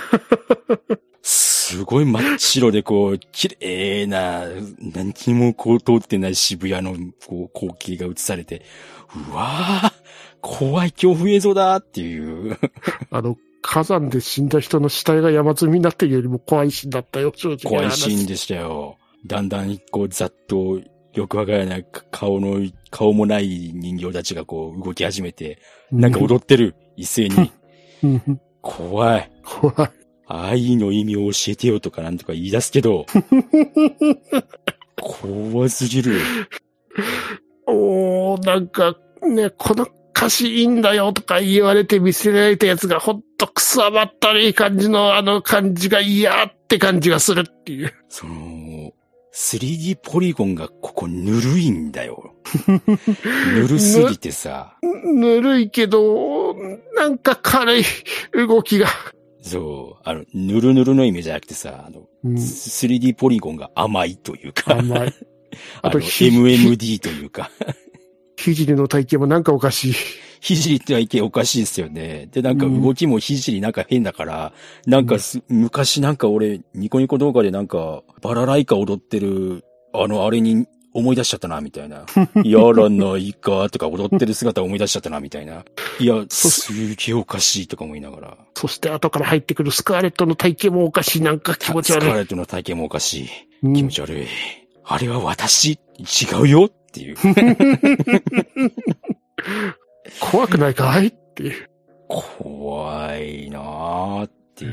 すごい真っ白でこう、綺麗な、何にもこう通ってない渋谷のこう光景が映されて、うわぁ、怖い恐怖映像だっていう。 あの、火山で死んだ人の死体が山積みになっているよりも怖いシーンだったよ、正直。 怖いシーンでしたよ。だんだんこうざっとよくわからない顔の、顔もない人形たちがこう動き始めて、なんか踊ってる、一斉に。怖い。 怖い。 愛の意味を教えてよとかなんとか言い出すけど、怖すぎる。 おー、なんかね、この歌詞いいんだよとか言われて見せられたやつがほんとくそ甘ったるい感じのあの感じが嫌って感じがするっていう。 その、スリーディー ポリゴンがここぬるいんだよ。ぬるすぎてさ。 ぬるいけど、なんか軽い動きが。 そう。あの、ぬるぬるの意味じゃなくてさ、あの、うん、スリーディー ポリゴンが甘いというか。 甘い。 あと、エムエムディー というか。 ひじりの体型もなんかおかしい。 ひじりって体型おかしいですよね。で、なんか動きもひじりなんか変だから、うん、なんかす、昔なんか俺、ニコニコ動画でなんか、バラライカ踊ってる、あの、あれに思い出しちゃったな、みたいな。やらないか、とか踊ってる姿を思い出しちゃったな、みたいな。いや、すげえおかしいとか思いながら。 そして後から入ってくるスカーレットの体型もおかしい、なんか気持ち悪い。 スカーレットの体型もおかしい。うん、気持ち悪い。あれは私、違うよっていう。 怖くないかいっていう。 怖いなーっていう。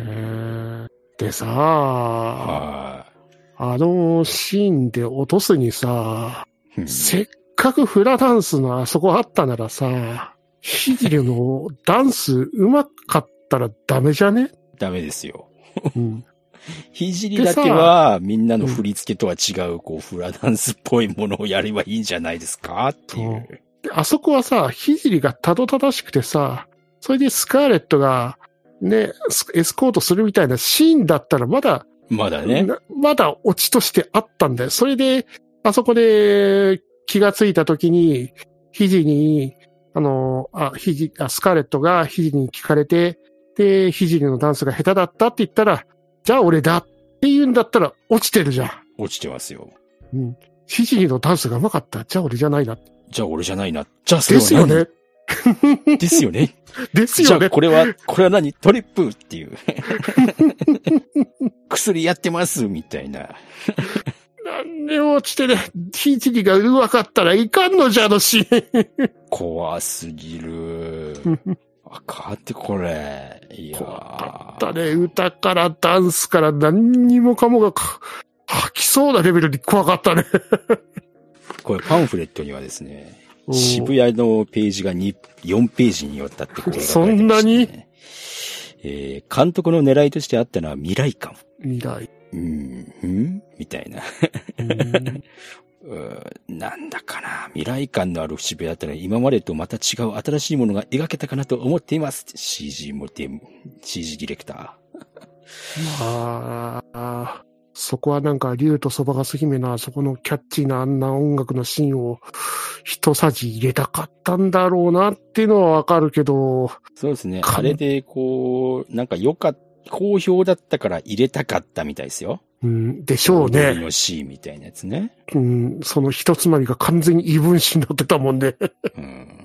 でさあ、あのシーンで落とすにさ、せっかくフラダンスのあそこあったならさ、ひじりのダンス上手かったらダメじゃね？ ダメですよ。 うんひじりだけはみんなの振り付けとは違う、こう、フラダンスっぽいものをやればいいんじゃないですかっていう。 であそこはさ、ひじりがたどたどしくてさ、それでスカーレットがね、エスコートするみたいなシーンだったらまだ、 まだね。 まだオチとしてあったんだよ。それで、あそこで気がついたときに、ひじに、 あの、あ、ひじ、あ、スカーレットがひじりに聞かれて、で、ひじりのダンスが下手だったって言ったら、じゃあ俺だって言うんだったら落ちてるじゃん。 落ちてますよ。 うん。ひじりのダンスが上手かった。じゃあ俺じゃないな。 じゃあ俺じゃないな。じゃあそれはですよね。 ですよね。 ですよね。 じゃあこれは、これは何トリップっていう。薬やってますみたいな。 なんで落ちてね、ひじりが上手かったらいかんのじゃのし。 怖すぎる。あかんってこれ。いやー。 怖かったね。歌からダンスから何にもかもが吐きそうなレベルに怖かったね。 これパンフレットにはですね、渋谷のページがに、よんページによったってこれが書いてましたね。そんなに、えー、監督の狙いとしてあったのは未来感。 未来。 うん、んみたいな。うんなんだかな。未来感のある渋谷だったら今までとまた違う新しいものが描けたかなと思っています。シージー もで、シージー ディレクター。 まあ、そこはなんか竜とそばかす姫のあそこのキャッチーなあんな音楽のシーンを一さじ入れたかったんだろうなっていうのはわかるけど。 そうですね。あれでこう、なんか良かった。好評だったから入れたかったみたいですよ。 うん、でしょうね。 踊りのシーンみたいなやつね。 うん、その一つまみが完全に異分子になってたもんね。うん、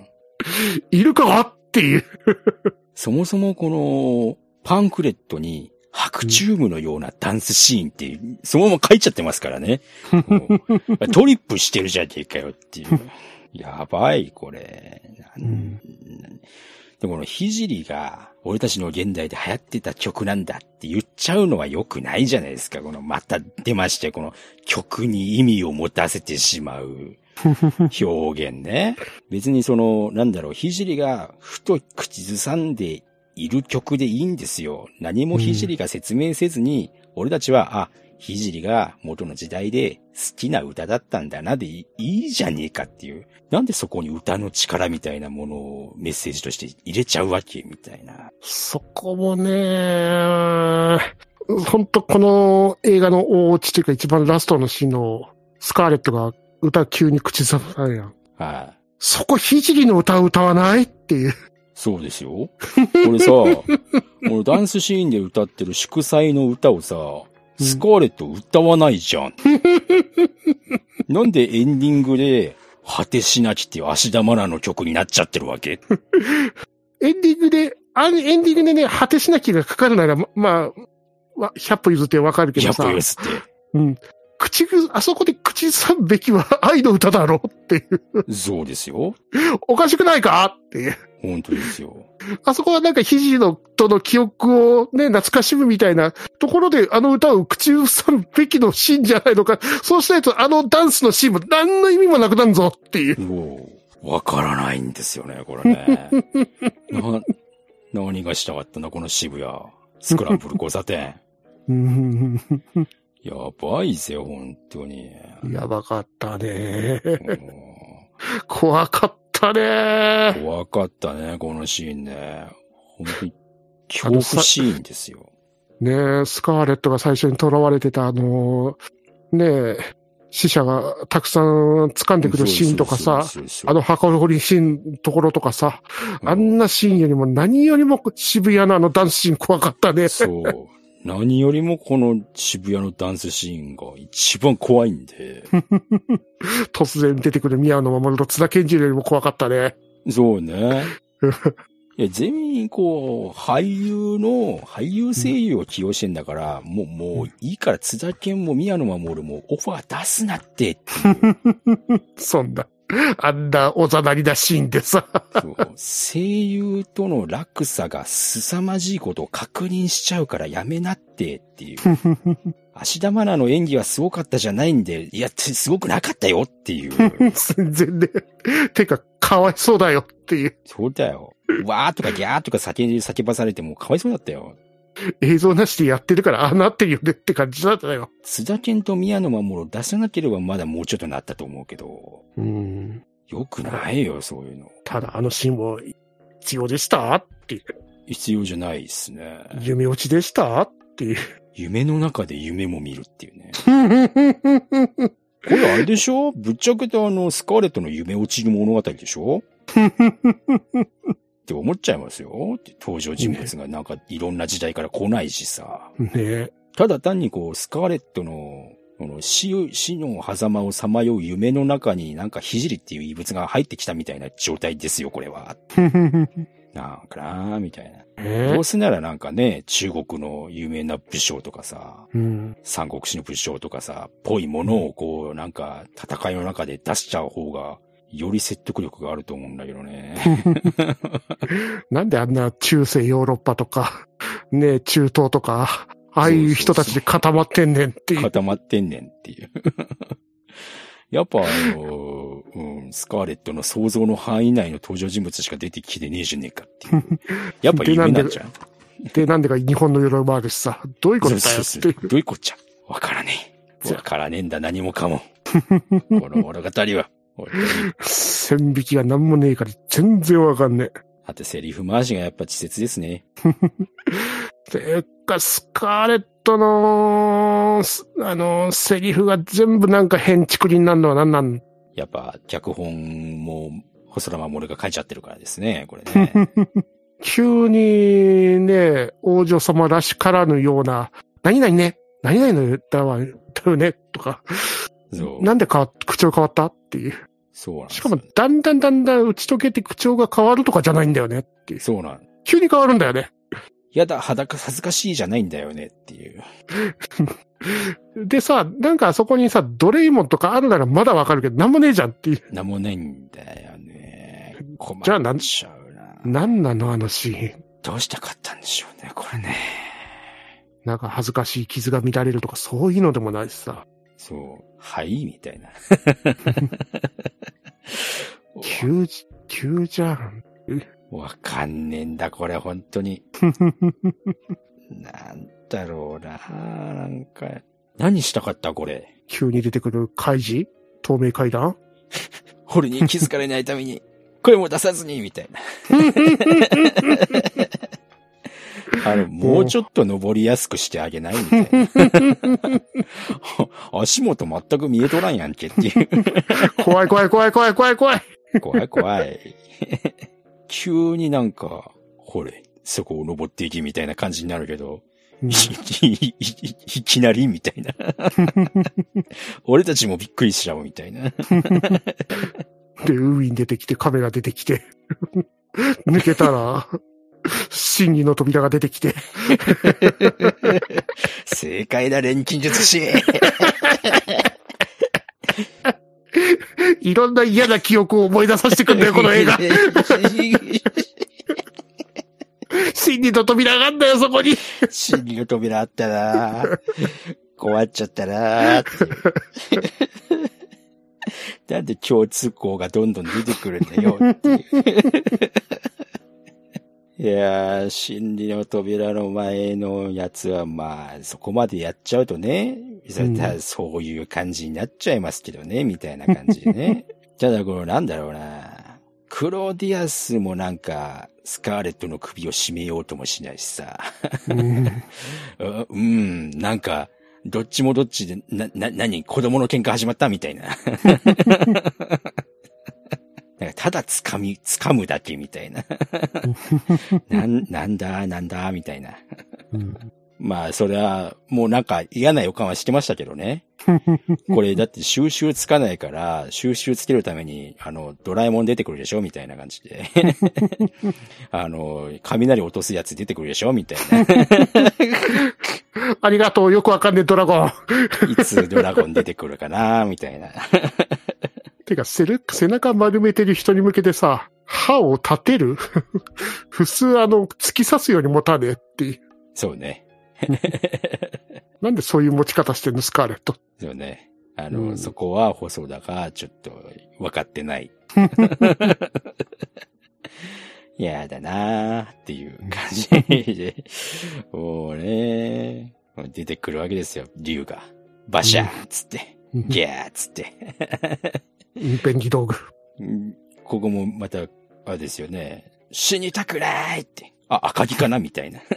いるかっていう。 そもそもこのパンフレットに白チュームのようなダンスシーンっていう、うん、そのまま書いちゃってますからね。トリップしてるじゃねえかよっていう。やばい、これ。うんで、このひじりが、俺たちの現代で流行ってた曲なんだって言っちゃうのは良くないじゃないですか。この、また出まして、この曲に意味を持たせてしまう表現ね。別にその、なんだろう、ひじりがふと口ずさんでいる曲でいいんですよ。何もひじりが説明せずに、うん、俺たちは、あ、ひじりが元の時代で好きな歌だったんだなでいいじゃねえかっていう。なんでそこに歌の力みたいなものをメッセージとして入れちゃうわけみたいな。 そこもね、ほんとこの映画の大落ちというか一番ラストのシーンのスカーレットが歌急に口ずさるやん。 はい。 そこひじりの歌を歌わないっていう。 そうですよ。これさ、このダンスシーンで歌ってる祝祭の歌をさ、スカーレット歌わないじゃん。なんでエンディングで、果てしなきっていう芦田愛菜の曲になっちゃってるわけエンディングで、あのエンディングでね、果てしなきがかかるなら、まあ、ひゃっぽ譲ってわかるけどさ。 ひゃっぽ譲って。 うん。口ぐ、あそこで口ずさんべきは愛の歌だろっていう。 そうですよ。 おかしくないかっていう。 本当ですよ。 あそこはなんかひじのとの記憶をね、懐かしむみたいなところであの歌を口ずさむべきのシーンじゃないのか。そうしないとあのダンスのシーンも何の意味もなくなるぞっていう。 もう、わからないんですよね、これね。な、何がしたかったんだ、この渋谷。スクランブル交差点。やばいぜ、本当に。 やばかったね。怖かったね。 怖かったね、このシーンね。本当に恐怖シーンですよ。 ねえ、スカーレットが最初に囚われてたあの、ねえ、死者がたくさん掴んでくるシーンとかさ、あの墓掘りシーンのところとかさ、うん、あんなシーンよりも何よりも渋谷のあのダンスシーン怖かったね。 そう。何よりもこの渋谷のダンスシーンが一番怖いんで。 突然出てくる宮野真守と津田健次よりも怖かったね。 そうね。いや、全員こう、俳優の、俳優声優を起用してんだから、うん、もう、もういいから津田健も宮野真守もオファー出すなってっていう。 そんな。あんなおざなりなシーンでさ。 そう声優との落差が凄まじいことを確認しちゃうからやめなってっていう。芦田愛菜の演技はすごかったじゃないんで、いや、すごくなかったよっていう。 全然ね。てか、かわいそうだよっていう。 そうだよ。わーとかギャーとか叫んで叫ばされてもかわいそうだったよ。 映像なしでやってるからああなってるよねって感じだったよ。 津田健と宮野真守を出さなければまだもうちょっとなったと思うけど。 うん。 よくないよ、そういうの。 ただあのシーンも必要でしたっていう。 必要じゃないですね。 夢落ちでしたっていう。 夢の中で夢も見るっていうね。これあれでしょぶっちゃけてあの、スカーレットの夢落ちる物語でしょって思っちゃいますよ。登場人物がなんかいろんな時代から来ないしさ。 ね、 ただ単にこう、スカーレットの、この死、死の狭間をさまよう夢の中になんか聖っていう異物が入ってきたみたいな状態ですよ、これは。なんかなーみたいな。 えー、 どうせならなんかね、中国の有名な武将とかさ、 うん、 三国志の武将とかさ、ぽいものをこう、なんか戦いの中で出しちゃう方が、より説得力があると思うんだけどね。 なんであんな中世ヨーロッパとか、ね、中東とか、ああいう人たちで固まってんねんっていう。 固まってんねんっていう。やっぱあの、うん、スカーレットの想像の範囲内の登場人物しか出てきてねえじゃねえかっていう。やっぱ夢なんじゃん。 で、なんでか日本の鎧もあるしさ、どういうことだよって。そうそうそう、 どういうこっちゃ。わからねえ。わからねえんだ、何もかも。この物語は。 線引きが何もねえから全然わかんねえ。 あとセリフ回しがやっぱ稚拙ですね。 てか、スカーレットの、あの、セリフが全部なんか変築になるのは何なんやっぱ、脚本も、細田守が書いちゃってるからですね、これね。 急にね、王女様らしからぬような、何々ね、何々の歌は、だよね、とか。そうなんで変わ、口調変わったっていう。 そうなんです。 しかも、だんだんだんだん打ち解けて口調が変わるとかじゃないんだよねっていう。 そうなん。 急に変わるんだよね。 やだ、裸、恥ずかしいじゃないんだよねっていう。 でさ、なんかあそこにさ、ドレイモンとかあるならまだわかるけど、なんもねえじゃんっていう。 なんもないんだよね。困っちゃうな。 なんなのあのシーン。 どうしたかったんでしょうね、これね。 なんか恥ずかしい傷が乱れるとかそういうのでもないしさ。 そう。はいみたいな。 急、急じゃん。 わかんねえんだ、これ、本当に。なんだろうな、なんか。何したかった、これ。 急に出てくる怪示？透明階段？ 俺に気づかれないために、声も出さずに、みたいな。あの、もうちょっと登りやすくしてあげないみたいな。足元全く見えとらんやんけっていう。 怖い怖い怖い怖い怖い怖い。 怖い怖い。急になんか、ほれ、そこを登っていきみたいな感じになるけど、うん、い, い, い, いきなりみたいな。俺たちもびっくりしちゃうみたいな。 で、海に出てきて、カメラ出てきて、抜けたら、真理の扉が出てきて。 正解だ、錬金術師。 いろんな嫌な記憶を思い出させてくんだよ、この映画。真理の扉があんだよ、そこに。 真理の扉あったなぁ。困っちゃったなぁ。なんで共通項がどんどん出てくるんだよっていう。いやー、真理の扉の前のやつはまあ、そこまでやっちゃうとね、うん、そういう感じになっちゃいますけどね、みたいな感じでね。ただこのなんだろうな、クローディアスもなんか、スカーレットの首を絞めようともしないしさ。うん、うん、なんか、どっちもどっちで、な、な、なに、子供の喧嘩始まったみたいな。なんかただ掴み、掴むだけみたいな。なん、なんだ、なんだ、みたいな。うん、まあ、それは、もうなんか嫌な予感はしてましたけどね。これだって収集つかないから、収集つけるために、あの、ドラえもん出てくるでしょみたいな感じで。あの、雷落とすやつ出てくるでしょみたいな。 ありがとう、よくわかんねえドラゴン。 いつドラゴン出てくるかなみたいな。 てか、背中丸めてる人に向けてさ、歯を立てる普通あの、突き刺すように持たねえっていう。 そうね。 なんでそういう持ち方してんの、スカーレット。 そうね。あの、うん、そこは細田がちょっと分かってない。やだなーっていう感じで、もうね、出てくるわけですよ、竜が。バシャーっつって、うん、ギャーっつって。 便利道具。 ここもまた、あれですよね。死にたくないって。あ、赤木かなみたいな。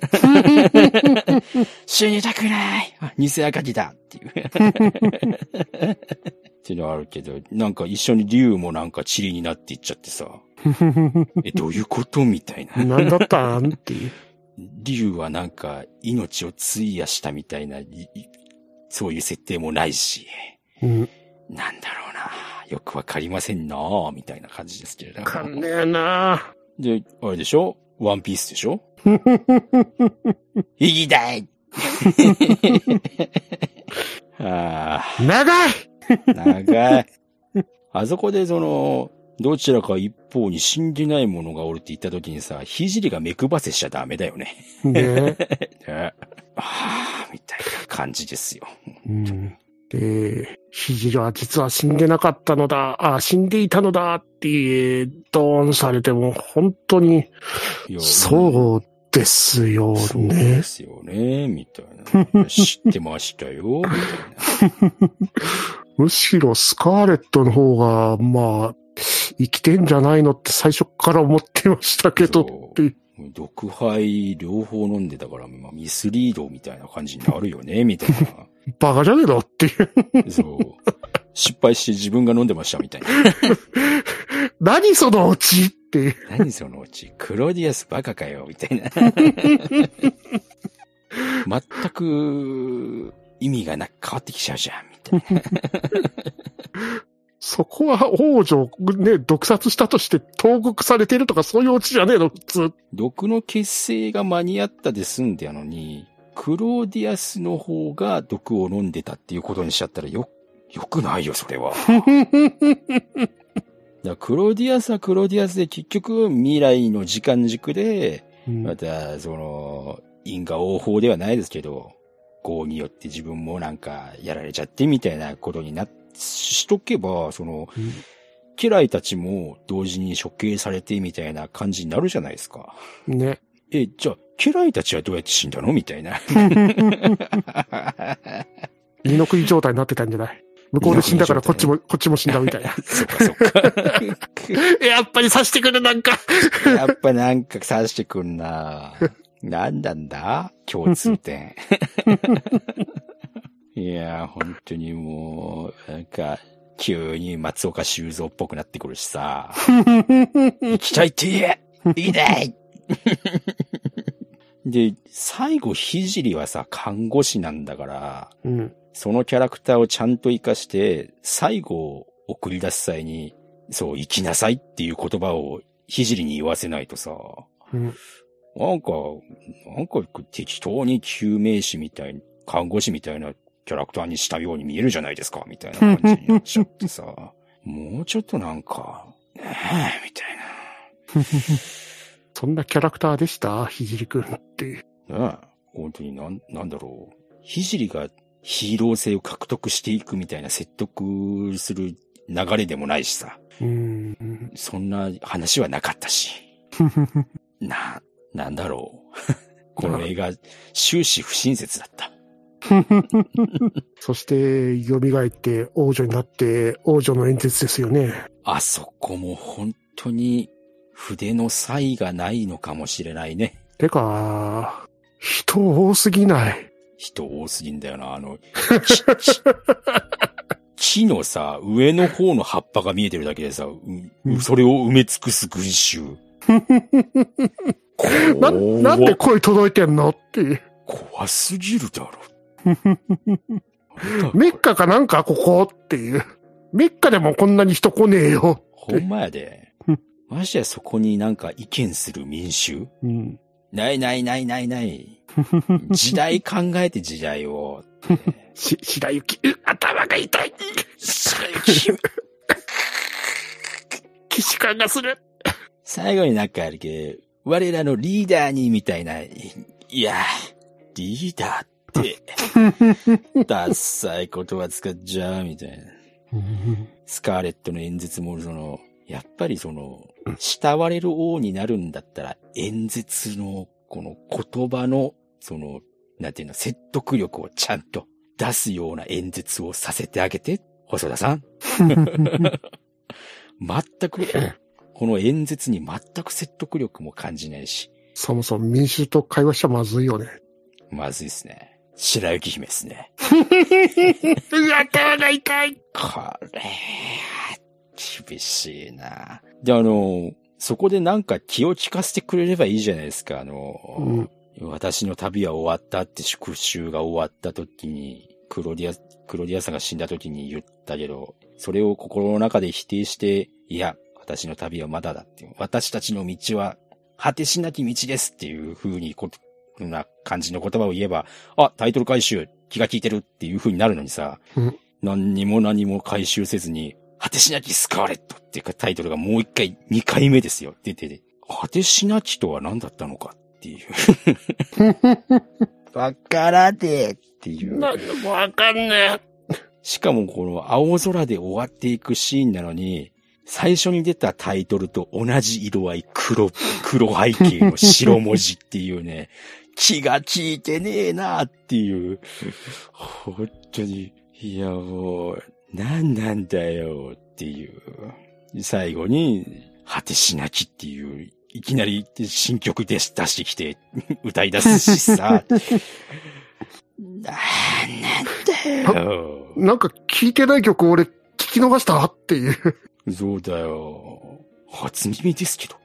死にたくないあ、偽赤木だっていう。 っていうのはあるけど、なんか一緒に竜もなんか塵になっていっちゃってさ。え、どういうことみたいな。 なんだったんっていう。 竜はなんか命を費やしたみたいな、そういう設定もないし。 うん、 なんだろうな。よくわかりませんなみたいな感じですけれど。 わかんねえなで、あれでしょワンピースでしょいいだいあ長い長い。あそこでその、どちらか一方に死んでないものがおるって言った時にさ、聖が目くばせしちゃダメだよね。 ねああ、みたいな感じですよ。 うん、で、聖は実は死んでなかったのだ、あ、死んでいたのだって、ドーンされても、本当に、そうですよね。そうですよね、みたいな。知ってましたよ、みたいな。 むしろスカーレットの方が、まあ、生きてんじゃないのって最初から思ってましたけどって。 毒杯両方飲んでたから、まあ、ミスリードみたいな感じになるよね、みたいな。 バカじゃねえのっていう。 そう。失敗して自分が飲んでましたみたいな。 何そのうちっていう。 何そのうちクロディアスバカかよ、みたいな。全く意味がなく変わってきちゃうじゃん、みたいな。 そこは王女ね、毒殺したとして投獄されてるとかそういうオチじゃねえの、普通。 毒の結成が間に合ったで済んでやのに、クローディアスの方が毒を飲んでたっていうことにしちゃったらよ、よくないよ、それは。だクローディアスはクローディアスで結局未来の時間軸で、うん、また、その、因果応報ではないですけど、業によって自分もなんかやられちゃってみたいなことになっしとけば、その、うん、家来たちも同時に処刑されてみたいな感じになるじゃないですか。 ね。 え、じゃあ、家来たちはどうやって死んだのみたいな。 二の国状態になってたんじゃない？向こうで死んだからこっちも、こっちも死んだみたいな。 そっかそっか。 やっぱり刺してくるなんか。 やっぱなんか刺してくんな。なんなんだ共通点。いやー、本当にもう、なんか、急に松岡修造っぽくなってくるしさ。行きたいって言えいいねで、最後、聖はさ、看護師なんだから、 うん、 そのキャラクターをちゃんと活かして、最後を送り出す際に、そう、生きなさいっていう言葉を聖に言わせないとさ、 うん、 なんか、なんか適当に救命士みたい、看護師みたいなキャラクターにしたように見えるじゃないですか、みたいな感じになっちゃってさ、もうちょっとなんか、ねえ、みたいな。 そんなキャラクターでした聖くんって。 ねえ、本当になん、なんだろう。聖がヒーロー性を獲得していくみたいな説得する流れでもないしさ。 うーん、 そんな話はなかったし。な、なんだろう。この映画、終始不親切だった。 そして、蘇って王女になって王女の演説ですよね。 あそこも本当に筆の差異がないのかもしれないね。 てか、人多すぎない。 人多すぎんだよな、あの、木のさ、上の方の葉っぱが見えてるだけでさ、うん、それを埋め尽くす群衆。 な、なんで声届いてんのっていう。 怖すぎるだろ。 メッカかなんかここっていう。メッカでもこんなに人来ねえよ。 ほんまやで。ましてやそこになんか意見する民衆、 うん、 ないないないないない。時代考えて時代を。 し、白雪、頭が痛い。 白雪。 騎士感がする。 最後になんかあるけど、我らのリーダーにみたいな、いや、リーダーって、ダッサい言葉使っちゃうみたいな。スカーレットの演説もその、やっぱりその、慕われる王になるんだったら、演説のこの言葉の、その、なんていうの、説得力をちゃんと出すような演説をさせてあげて、細田さん。全く、この演説に全く説得力も感じないし。 そもそも民衆と会話しちゃまずいよね。 まずいっすね。 白雪姫ですね。 頭が痛い。 これ、厳しいな。で、あの、そこでなんか気を利かせてくれればいいじゃないですか。あの、うん、私の旅は終わったって復讐が終わった時に、クロディア、クロディアさんが死んだ時に言ったけど、それを心の中で否定して、いや、私の旅はまだだっていう。私たちの道は果てしなき道ですっていう風にこ、な感じの言葉を言えば、あ、タイトル回収、気が利いてるっていう風になるのにさ、うん、何にも何も回収せずに、果てしなきスカーレットっていうタイトルがもう一回、二回目ですよ。出てて。果てしなきとは何だったのかっていう。わからねえっていう。 なんでもわかんねえ。 しかもこの青空で終わっていくシーンなのに、最初に出たタイトルと同じ色合い、黒、黒背景の白文字っていうね、気が利いてねえなっていう。本当に、いやもう、何なんだよっていう。最後に、果てしなきっていう、いきなり新曲で出してきて歌い出すしさ。なんなんだよ。 なんか聴いてない曲俺聞き逃したっていう。 そうだよ。初耳ですけど。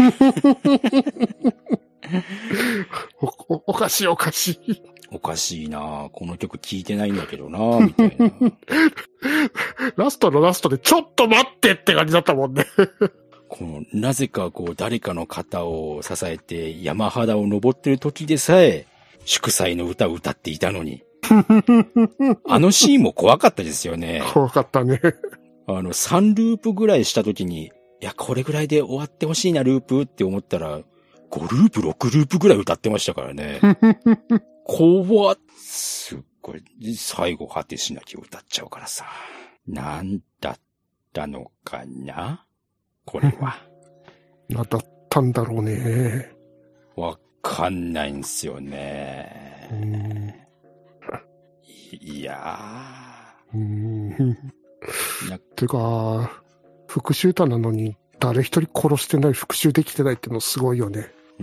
お, お, おかしいおかしい。 おかしいなこの曲聴いてないんだけどなみたいな。 ラストのラストでちょっと待ってって感じだったもんね。 この、なぜかこう誰かの肩を支えて山肌を登ってる時でさえ、祝祭の歌を歌っていたのに。あのシーンも怖かったですよね。 怖かったね。 あの、さんループぐらいした時に、いや、これぐらいで終わってほしいな、ループって思ったら、ごループ、ろくループぐらい歌ってましたからね。怖っ。すっごい。最後、果てしなきを歌っちゃうからさ。なんだったのかなこれは。 なんだったんだろうね。 わかんないんすよね。いやー。うーん。てか、復讐歌なのに誰一人殺してない復讐できてないってのすごいよね。うん。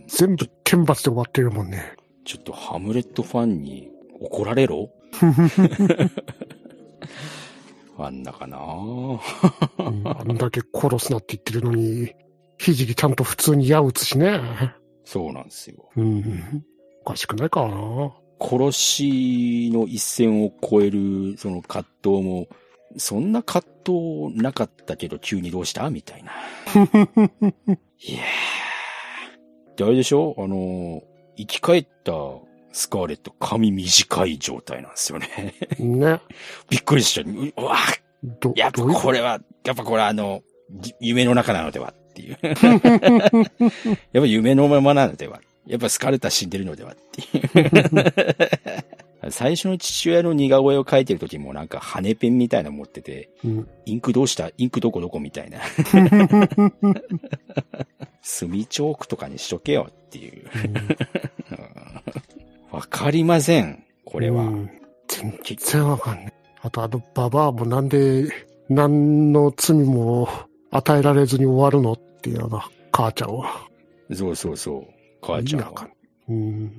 全部天罰で終わってるもんね。 ちょっとハムレットファンに怒られろあんなかな、うん、 あんだけ殺すなって言ってるのに、ひじりちゃんと普通に矢打つしね。 そうなんですよ。 うん。おかしくないかな。 殺しの一線を越えるその葛藤も、そんな葛藤なかったけど急にどうしたみたいな。いやー。で、あれでしょあの、生き返ったスカーレット髪短い状態なんですよね。 ね。 びっくりした。うわぁ。やっぱこれは、やっぱこれはあの、夢の中なのではっていう。やっぱ夢のままなのでは。やっぱスカーレットは死んでるのではっていう。最初の父親の似顔絵を描いてる時もなんか羽ペンみたいなの持ってて、うん、インクどうしたインクどこどこみたいな。墨チョークとかにしとけよっていう。わ、うん、かりません、これは。うん、 全然わかんない。あとあのババアもなんで、何の罪も与えられずに終わるのっていうのが、母ちゃんは。 そうそうそう。母ちゃんは。 意味わかんない。うん、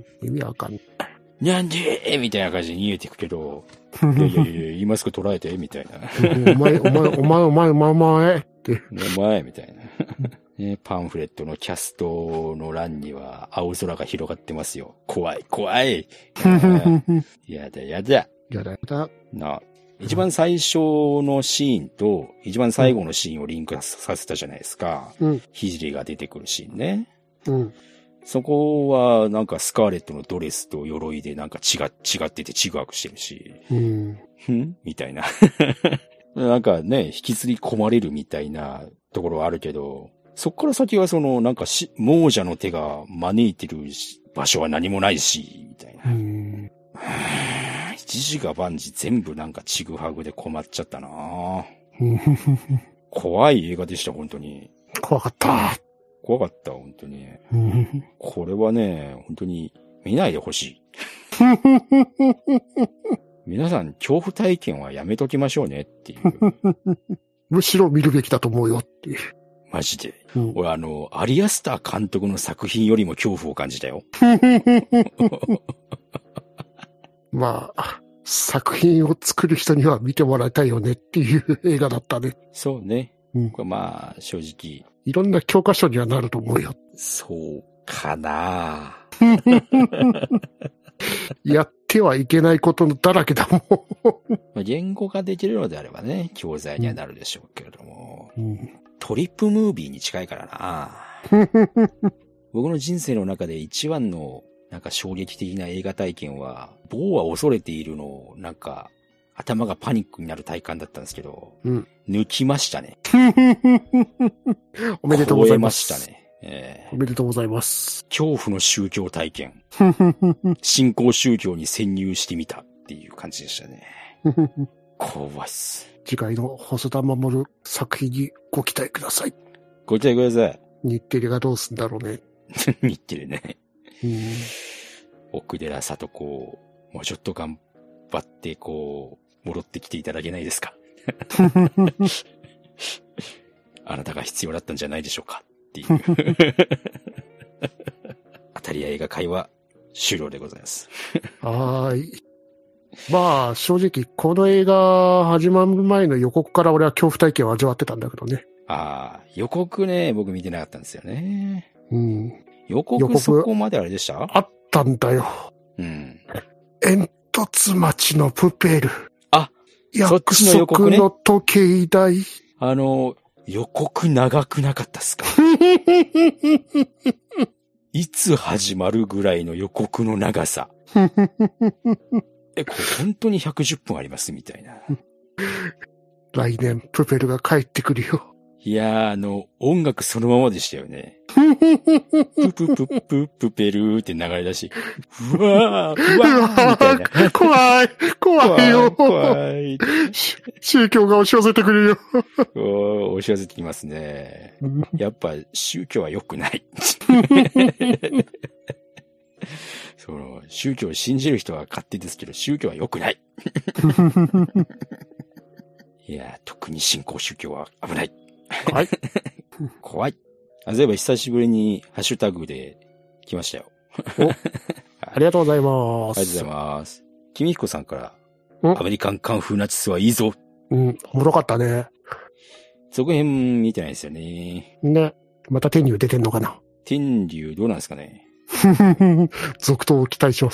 意味わかんない。 なんでみたいな感じで逃げていくけど、いやいやいや、今すぐ捉えてみたいな。 お前、お前、お前、お前、お前、お前って。 お前みたいな、ね。パンフレットのキャストの欄には青空が広がってますよ。怖い、怖い。やだ、やだ。 やだ、やだ。 な、一番最初のシーンと一番最後のシーンをリンクさせたじゃないですか。うん。ひじりが出てくるシーンね。うん。そこはなんかスカーレットのドレスと鎧でなんか違、違っててちぐはくしてるし。うん。ふんみたいな。なんかね、引きずり込まれるみたいなところはあるけど、そっから先はそのなんかし、亡者の手が招いてる場所は何もないし、みたいな。うん。一時が万事全部なんかちぐはぐで困っちゃったな怖い映画でした、本当に。 怖かった。 怖かった、本当に。これはね、本当に見ないでほしい。皆さん、恐怖体験はやめときましょうねっていう。 むしろ見るべきだと思うよっていう。 マジで。うん、俺あの、アリアスター監督の作品よりも恐怖を感じたよ。 まあ、作品を作る人には見てもらいたいよねっていう映画だったね。 そうね。 うん、 これまあ、正直。 いろんな教科書にはなると思うよ。 そうかなやってはいけないことだらけだもん。言語ができるのであればね、教材にはなるでしょうけれども。 うん、 トリップムービーに近いからな僕の人生の中で一番のなんか衝撃的な映画体験は、某は恐れているのをなんか頭がパニックになる体感だったんですけど、うん、抜きましたね。 おめでとうございます。 超えましたね。えー、 おめでとうございます。 恐怖の宗教体験。新興宗教に潜入してみたっていう感じでしたね。怖いっす。 次回の細田守作品にご期待ください。 ご期待ください。 日テレがどうすんだろうね。 日テレね。 うん、 奥寺里子をもうちょっと頑張ってこう戻ってきていただけないですか。あなたが必要だったんじゃないでしょうかっていう当たり屋映画会は終了でございます。 はーい。まあ正直この映画始まる前の予告から俺は恐怖体験を味わってたんだけどね。 ああ、予告ね、僕見てなかったんですよね。 うん。 予告そこまであれでした？ あったんだよ。 うん。 煙突町のプペル。 あ、 約束の時計台。 あの、予告長くなかったっすか？いつ始まるぐらいの予告の長さ。え、これ本当にひゃくじゅっぷんありますみたいな。 来年プペルが帰ってくるよ。 いやー、あの、音楽そのままでしたよね。プププププペルーって流れ出し、うわー、うわーみたいな。 怖い、怖いよ。 怖い。 宗教が押し寄せてくるよ。 お押し寄せてきますね。やっぱ宗教は良くない。その、宗教を信じる人は勝手ですけど、宗教は良くない。いや、特に新興宗教は危ない。 怖い。 怖い。あ、そういえば久しぶりにハッシュタグで来ましたよ。 おありがとうございます。 ありがとうございます。君彦さんから、アメリカンカンフーナチスはいいぞ。 うん、おもろかったね。 続編見てないですよね。 ね。また天竜出てんのかな。 天竜どうなんですかね。 続投を期待します。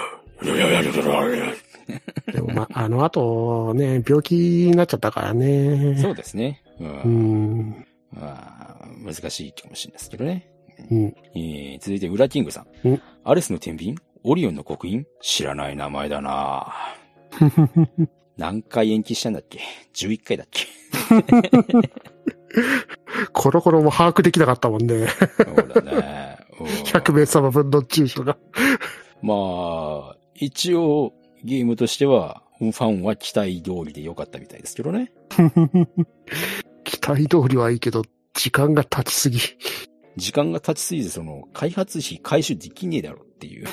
でもまあ、あの後ね、病気になっちゃったからね。 そうですね。うん。 うんまあ、難しいかもしれないですけどね。 うん。 えー、続いて、ウラキングさん。 うん、 アレスの天秤？オリオンの刻印？知らない名前だな何回延期したんだっけ？ じゅういっ 回だっけコロコロも把握できなかったもんね。 そうだね。 ひゃくめいさま分の住所が。 まあ、一応、ゲームとしては、ファンは期待通りで良かったみたいですけどね。 期待通りはいいけど、時間が経ちすぎ。 時間が経ちすぎて、その、開発費回収できねえだろっていう。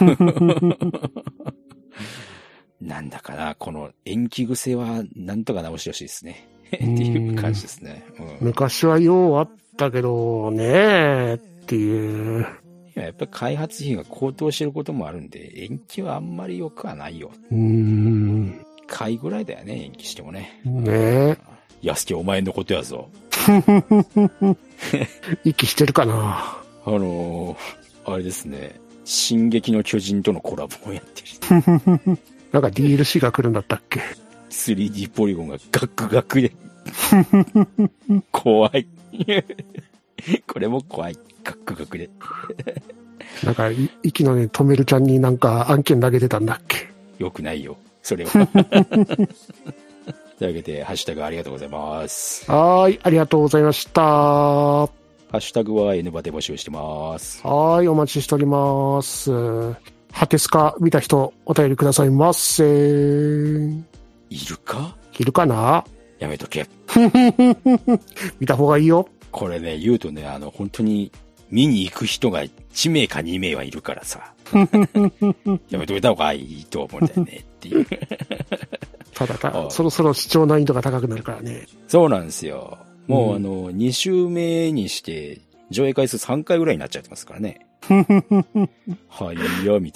なんだかな、この延期癖はなんとか直してほしいですね。っていう感じですね。うん、 昔はようあったけど、ねえ、っていう。 いや、やっぱり開発費が高騰してることもあるんで、延期はあんまり良くはないよ。 うーん。 いっかいぐらいだよね、延期してもね。 ねえ。 安家お前のことやぞ。 息してるかな。 あのー、あれですね。進撃の巨人とのコラボもやってる。 なんか ディーエルシー が来るんだったっけ？ スリーディー ポリゴンがガクガクで。怖い。これも怖い。ガクガクで。 なんか、息のね、止めるちゃんになんか案件投げてたんだっけ？ よくないよ。それは。というわけで、ハッシュタグありがとうございます。 はーい、ありがとうございました。ハッシュタグは N バで募集してます。 はーい、お待ちしております。ハテスカ見た人、お便りくださいませ。 いるか？ いるかな？ やめとけ。 見た方がいいよ。 これね、言うとね、あの、本当に見に行く人がいちめいかにめいはいるからさ。やめといた方がいいと思うんだよねっていう。 ただた、そろそろ視聴難易度が高くなるからね。 そうなんですよ。もう、うん、あの、に週目にして、上映回数さんかいぐらいになっちゃってますからね。はいよ、みたいな。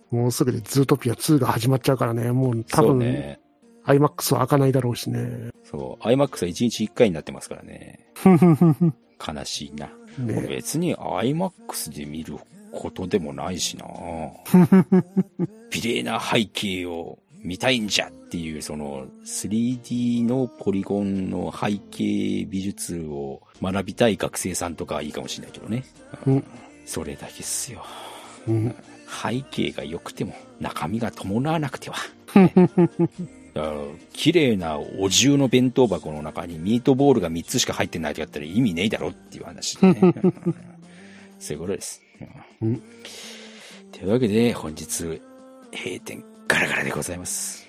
もうすぐでズートピアツーが始まっちゃうからね。もう多分、ね、アイマックス は開かないだろうしね。 そう。アイマックス はいちにちいっかいになってますからね。悲しいな。ね、別に アイマックス で見ることでもないしな。綺麗な背景を見たいんじゃっていう、その スリーディー のポリゴンの背景美術を学びたい学生さんとかはいいかもしれないけどね。うん、それだけっすよ。うん、背景が良くても中身が伴わなくては。ね、綺麗なお重の弁当箱の中にミートボールがみっつしか入ってないとやったら意味ねえだろっていう話でね。そういうことです。うん、というわけで本日閉店ガラガラでございます。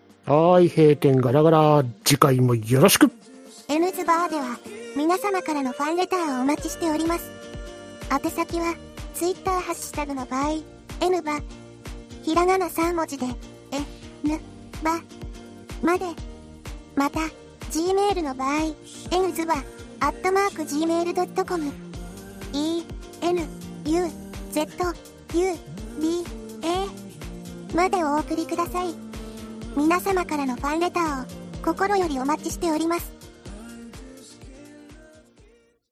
はい、閉店ガラガラ。次回もよろしく。 エヌズバーでは皆様からのファンレターをお待ちしております。宛先はツイッターハッシュタグの場合 N バひらがなさん文字で N バまで、また Gmail の場合 エヌズバアットマーク ジーメールドットコム E N U Z U B A までお送りください。皆様からのファンレターを心よりお待ちしております。